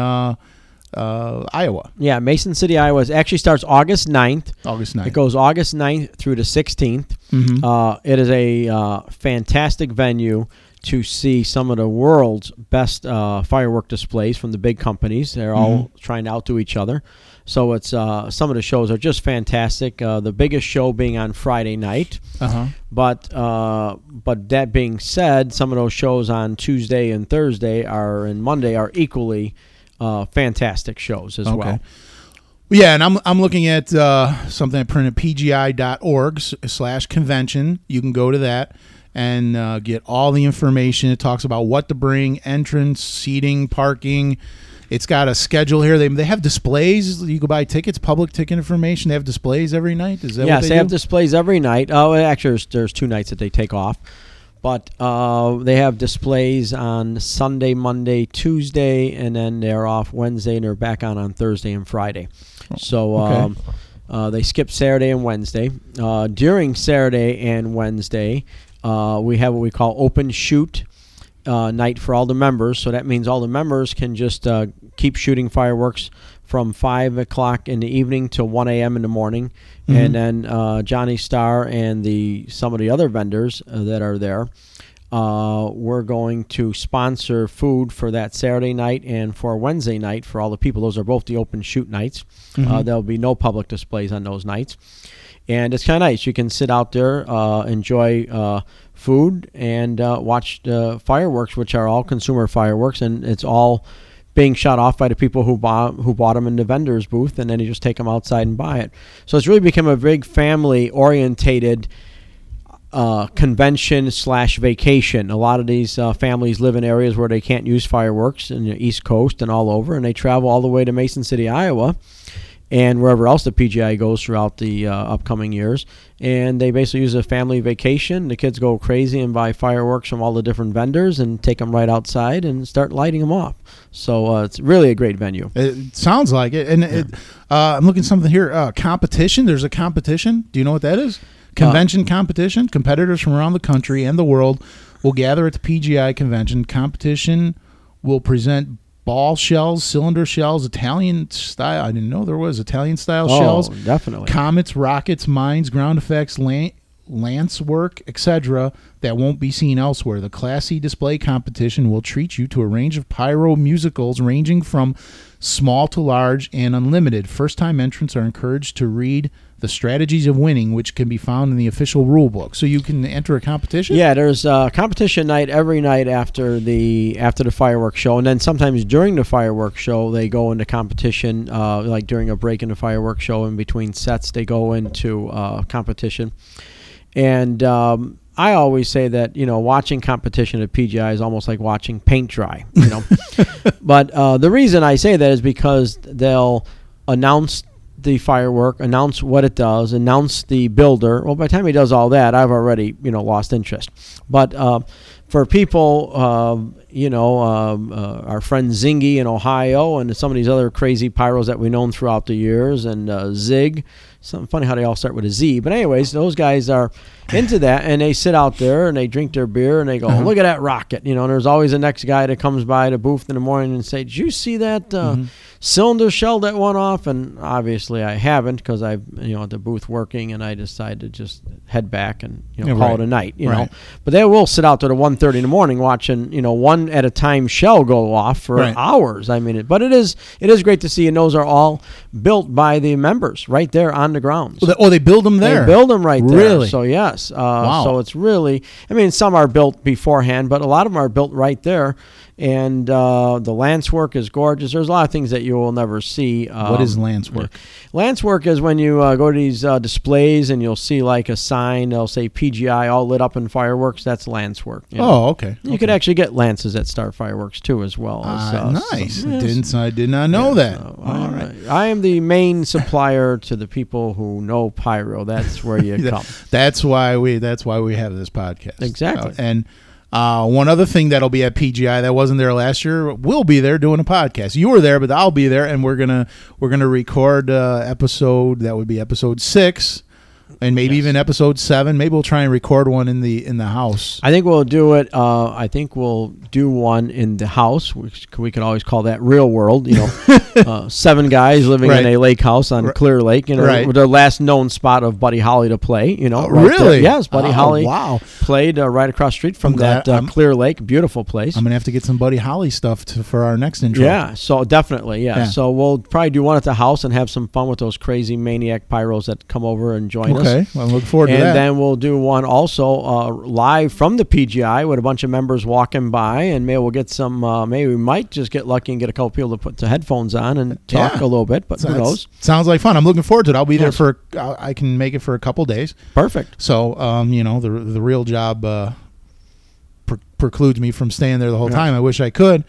Speaker 6: Iowa.
Speaker 7: Yeah, Mason City, Iowa. It actually starts August 9th.
Speaker 6: August 9th.
Speaker 7: It goes August 9th through the 16th.
Speaker 6: Mm-hmm.
Speaker 7: It is a fantastic venue to see some of the world's best firework displays from the big companies. They're all trying to outdo each other. So it's some of the shows are just fantastic. The biggest show being on Friday night. But that being said, some of those shows on Tuesday and Thursday and Monday are equally fantastic shows as well.
Speaker 6: Yeah, and I'm looking at something I printed, pgi.org/convention. You can go to that and get all the information. It talks about what to bring, entrance, seating, parking. It's got a schedule here. They have displays. You can buy tickets, public ticket information. They have displays every night. Is that what they do?
Speaker 7: Have displays every night. Oh, actually, there's 2 nights that they take off. But they have displays on Sunday, Monday, Tuesday, and then they're off Wednesday, and they're back on Thursday and Friday. So they skip Saturday and Wednesday. During Saturday and Wednesday, we have what we call open shoot night for all the members. So that means all the members can just keep shooting fireworks from 5 o'clock in the evening till 1 a.m. in the morning. And then Johnny Starr and some of the other vendors that are there, we're going to sponsor food for that Saturday night and for Wednesday night for all the people. Those are both the open shoot nights. There'll be no public displays on those nights. And it's kind of nice. You can sit out there, enjoy food, and watch the fireworks, which are all consumer fireworks, and it's all being shot off by the people who bought them in the vendor's booth, and then you just take them outside and buy it. So it's really become a big family-orientated convention/vacation. A lot of these families live in areas where they can't use fireworks in the East Coast and all over, and they travel all the way to Mason City, Iowa, and wherever else the PGI goes throughout the upcoming years. And they basically use a family vacation. The kids go crazy and buy fireworks from all the different vendors and take them right outside and start lighting them off. So it's really a great venue.
Speaker 6: It sounds like it. And I'm looking at something here. Competition. There's a competition. Do you know what that is? Convention competition. Competitors from around the country and the world will gather at the PGI convention. Competition will present ball shells, cylinder shells, Italian style. I didn't know there was Italian style shells.
Speaker 7: Definitely.
Speaker 6: Comets, rockets, mines, ground effects, lance work, etc. that won't be seen elsewhere. The classy display competition will treat you to a range of pyro musicals ranging from small to large and unlimited. First-time entrants are encouraged to read the strategies of winning, which can be found in the official rule book. So you can enter a competition?
Speaker 7: Yeah, there's a competition night every night after the fireworks show, and then sometimes during the fireworks show they go into competition, like during a break in the fireworks show in between sets they go into competition. And I always say that, watching competition at PGI is almost like watching paint dry, But the reason I say that is because they'll announce the firework, announce what it does, announce the builder. Well, by the time he does all that, I've already, lost interest. But for people, our friend Zingy in Ohio and some of these other crazy pyros that we've known throughout the years, and Zig, something funny how they all start with a Z. But anyways, those guys are into that, and they sit out there and they drink their beer and they go, look at that rocket. And there's always the next guy that comes by the booth in the morning and say, did you see that cylinder shell that went off? And obviously I haven't, because I've at the booth working, and I decided to just head back and call it a night. Know. But they will sit out there at 1:30 in the morning watching one at a time shell go off for hours. I mean, but it is great to see, and those are all built by the members right there on the grounds.
Speaker 6: They build them there.
Speaker 7: They build them right there.
Speaker 6: Really?
Speaker 7: So yes.
Speaker 6: Wow.
Speaker 7: So it's really, some are built beforehand, but a lot of them are built right there. And the lance work is gorgeous. There's a lot of things that you will never see.
Speaker 6: What is lance work?
Speaker 7: Lance work is when you go to these displays and you'll see like a sign. They'll say PGI all lit up in fireworks. That's lance work.
Speaker 6: Oh, okay.
Speaker 7: You could actually get lances at Star Fireworks too, as well.
Speaker 6: Nice. I did not know that.
Speaker 7: All right. I am the main supplier to the people who know pyro. That's where you come.
Speaker 6: That's why we have this podcast.
Speaker 7: Exactly.
Speaker 6: And one other thing that'll be at PGI that wasn't there last year, we'll be there doing a podcast. You were there, but I'll be there, and we're gonna record episode that would be episode 6, and maybe even episode 7. Maybe we'll try and record one in the house.
Speaker 7: I think we'll do it. I think we'll do one in the house. We could always call that real world. 7 guys living
Speaker 6: Right.
Speaker 7: in a lake house on Clear Lake,
Speaker 6: Right.
Speaker 7: the last known spot of Buddy Holly to play, right
Speaker 6: really?
Speaker 7: there. Yes, Buddy
Speaker 6: Oh,
Speaker 7: Holly
Speaker 6: wow.
Speaker 7: played right across the street from
Speaker 6: glad-
Speaker 7: that Clear Lake. Beautiful place.
Speaker 6: I'm gonna have to get some Buddy Holly stuff for our next intro.
Speaker 7: Yeah, so definitely, yeah.
Speaker 6: Yeah.
Speaker 7: So we'll probably do one at the house and have some fun with those crazy maniac pyros that come over and join us.
Speaker 6: Okay, well, I look forward to
Speaker 7: And
Speaker 6: that.
Speaker 7: then we'll do one also live from the PGI with a bunch of members walking by, and maybe we'll get some. Maybe we might just get lucky and get a couple people to put the headphones on and talk
Speaker 6: Yeah.
Speaker 7: a little bit. But who knows?
Speaker 6: Sounds like fun. I'm looking forward to it. I'll be there
Speaker 7: Yes.
Speaker 6: for. I can make it for a couple days.
Speaker 7: Perfect.
Speaker 6: So, the real job precludes me from staying there the whole time. I wish I could.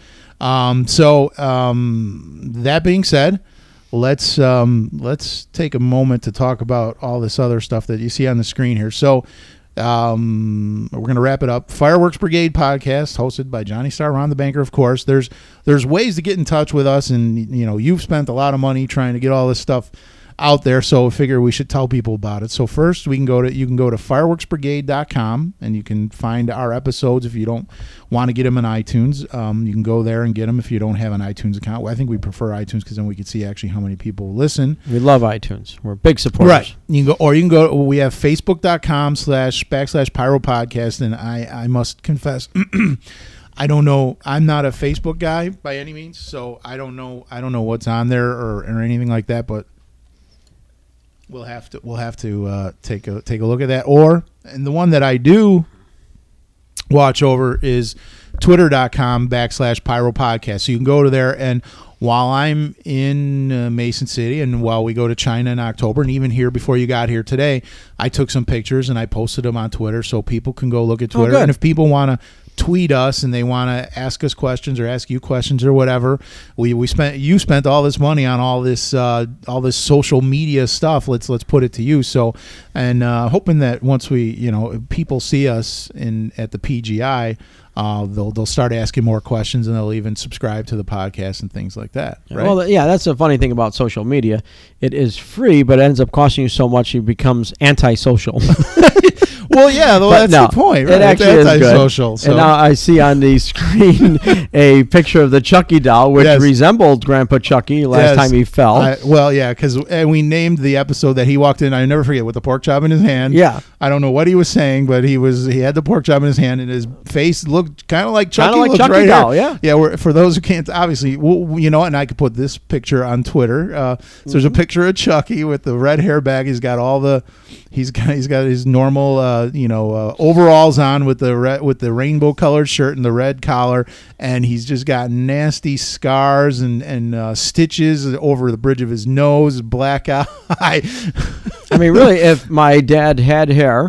Speaker 6: That being said, let's take a moment to talk about all this other stuff that you see on the screen here. So, we're going to wrap it up. Fireworks Brigade podcast, hosted by Johnny Star, Ron the Banker, of course. There's ways to get in touch with us, and you've spent a lot of money trying to get all this stuff out there, so I figure we should tell people about it. So first, you can go to fireworksbrigade.com, and you can find our episodes if you don't want to get them on iTunes. You can go there and get them if you don't have an iTunes account. I think we prefer iTunes because then we can see actually how many people listen.
Speaker 7: We love iTunes. We're big supporters.
Speaker 6: Right. You can go. We have facebook.com//Pyro Podcast, and I must confess, I don't know. I'm not a Facebook guy by any means, so I don't know what's on there or anything like that. But we'll have to take a look at that. And the one that I do watch over is twitter.com/Pyro Podcast. So you can go to there, and while I'm in Mason City and while we go to China in October, and even here before you got here today, I took some pictures and I posted them on Twitter so people can go look at Twitter. And if people want to tweet us and they want to ask us questions or ask you questions or whatever, you spent all this money on all this social media stuff. Let's put it to use. So, and hoping that once people see us at the PGI, they'll start asking more questions, and they'll even subscribe to the podcast and things like that. Right?
Speaker 7: Well, yeah, that's the funny thing about social media. It is free, but it ends up costing you so much it becomes antisocial.
Speaker 6: Well, yeah, that's the point. Right?
Speaker 7: It actually is
Speaker 6: antisocial.
Speaker 7: good.
Speaker 6: So.
Speaker 7: And now I see on the screen a picture of the Chucky doll, which resembled Grandpa Chucky last time he fell.
Speaker 6: Because we named the episode that he walked in. I never forget, with the pork chop in his hand.
Speaker 7: Yeah,
Speaker 6: I don't know what he was saying, but he had the pork chop in his hand, and his face looked kind of like Chucky.
Speaker 7: Kind of like Chucky
Speaker 6: right
Speaker 7: doll.
Speaker 6: Here. Yeah. For those who can't, obviously, and I could put this picture on Twitter. So there's a picture of Chucky with the red hair bag. He's got he's got his normal overalls on with the rainbow colored shirt and the red collar, and he's just got nasty scars and stitches over the bridge of his nose, black eye.
Speaker 7: I mean, really, if my dad had hair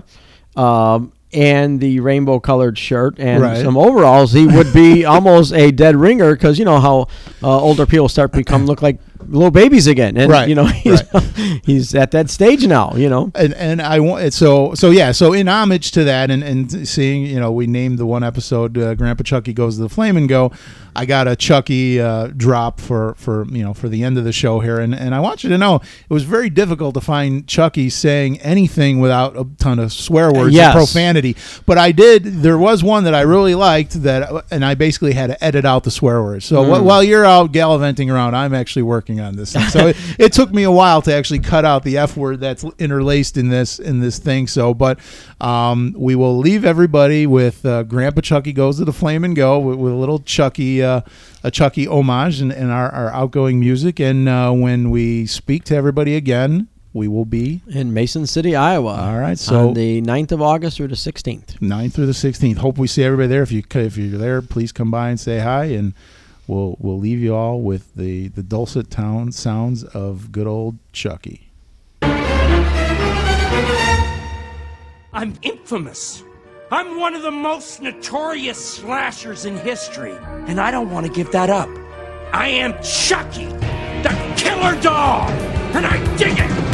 Speaker 7: and the rainbow colored shirt and some overalls, he would be almost a dead ringer, because you know how older people look like little babies again, and he's at that stage now,
Speaker 6: and I want so in homage to that, and seeing, we named the one episode Grandpa Chucky Goes to the Flame and Go. I got a Chucky drop for the end of the show here, and I want you to know it was very difficult to find Chucky saying anything without a ton of swear words and profanity. But I did. There was one that I really liked and I basically had to edit out the swear words. So while you're out gallivanting around, I'm actually working on this thing. So it took me a while to actually cut out the F word that's interlaced in this thing. So, but we will leave everybody with Grandpa Chucky Goes to the Flame and Go with a little Chucky. A Chucky homage in our outgoing music, and when we speak to everybody again, we will be
Speaker 7: in Mason City, Iowa.
Speaker 6: All right, so
Speaker 7: on the 9th of August through the 16th.
Speaker 6: 9th through the 16th. Hope we see everybody there. If you're there, please come by and say hi, and we'll leave you all with the dulcet sounds of good old Chucky.
Speaker 11: I'm infamous. I'm one of the most notorious slashers in history, and I don't want to give that up. I am Chucky, the killer dog, and I dig it!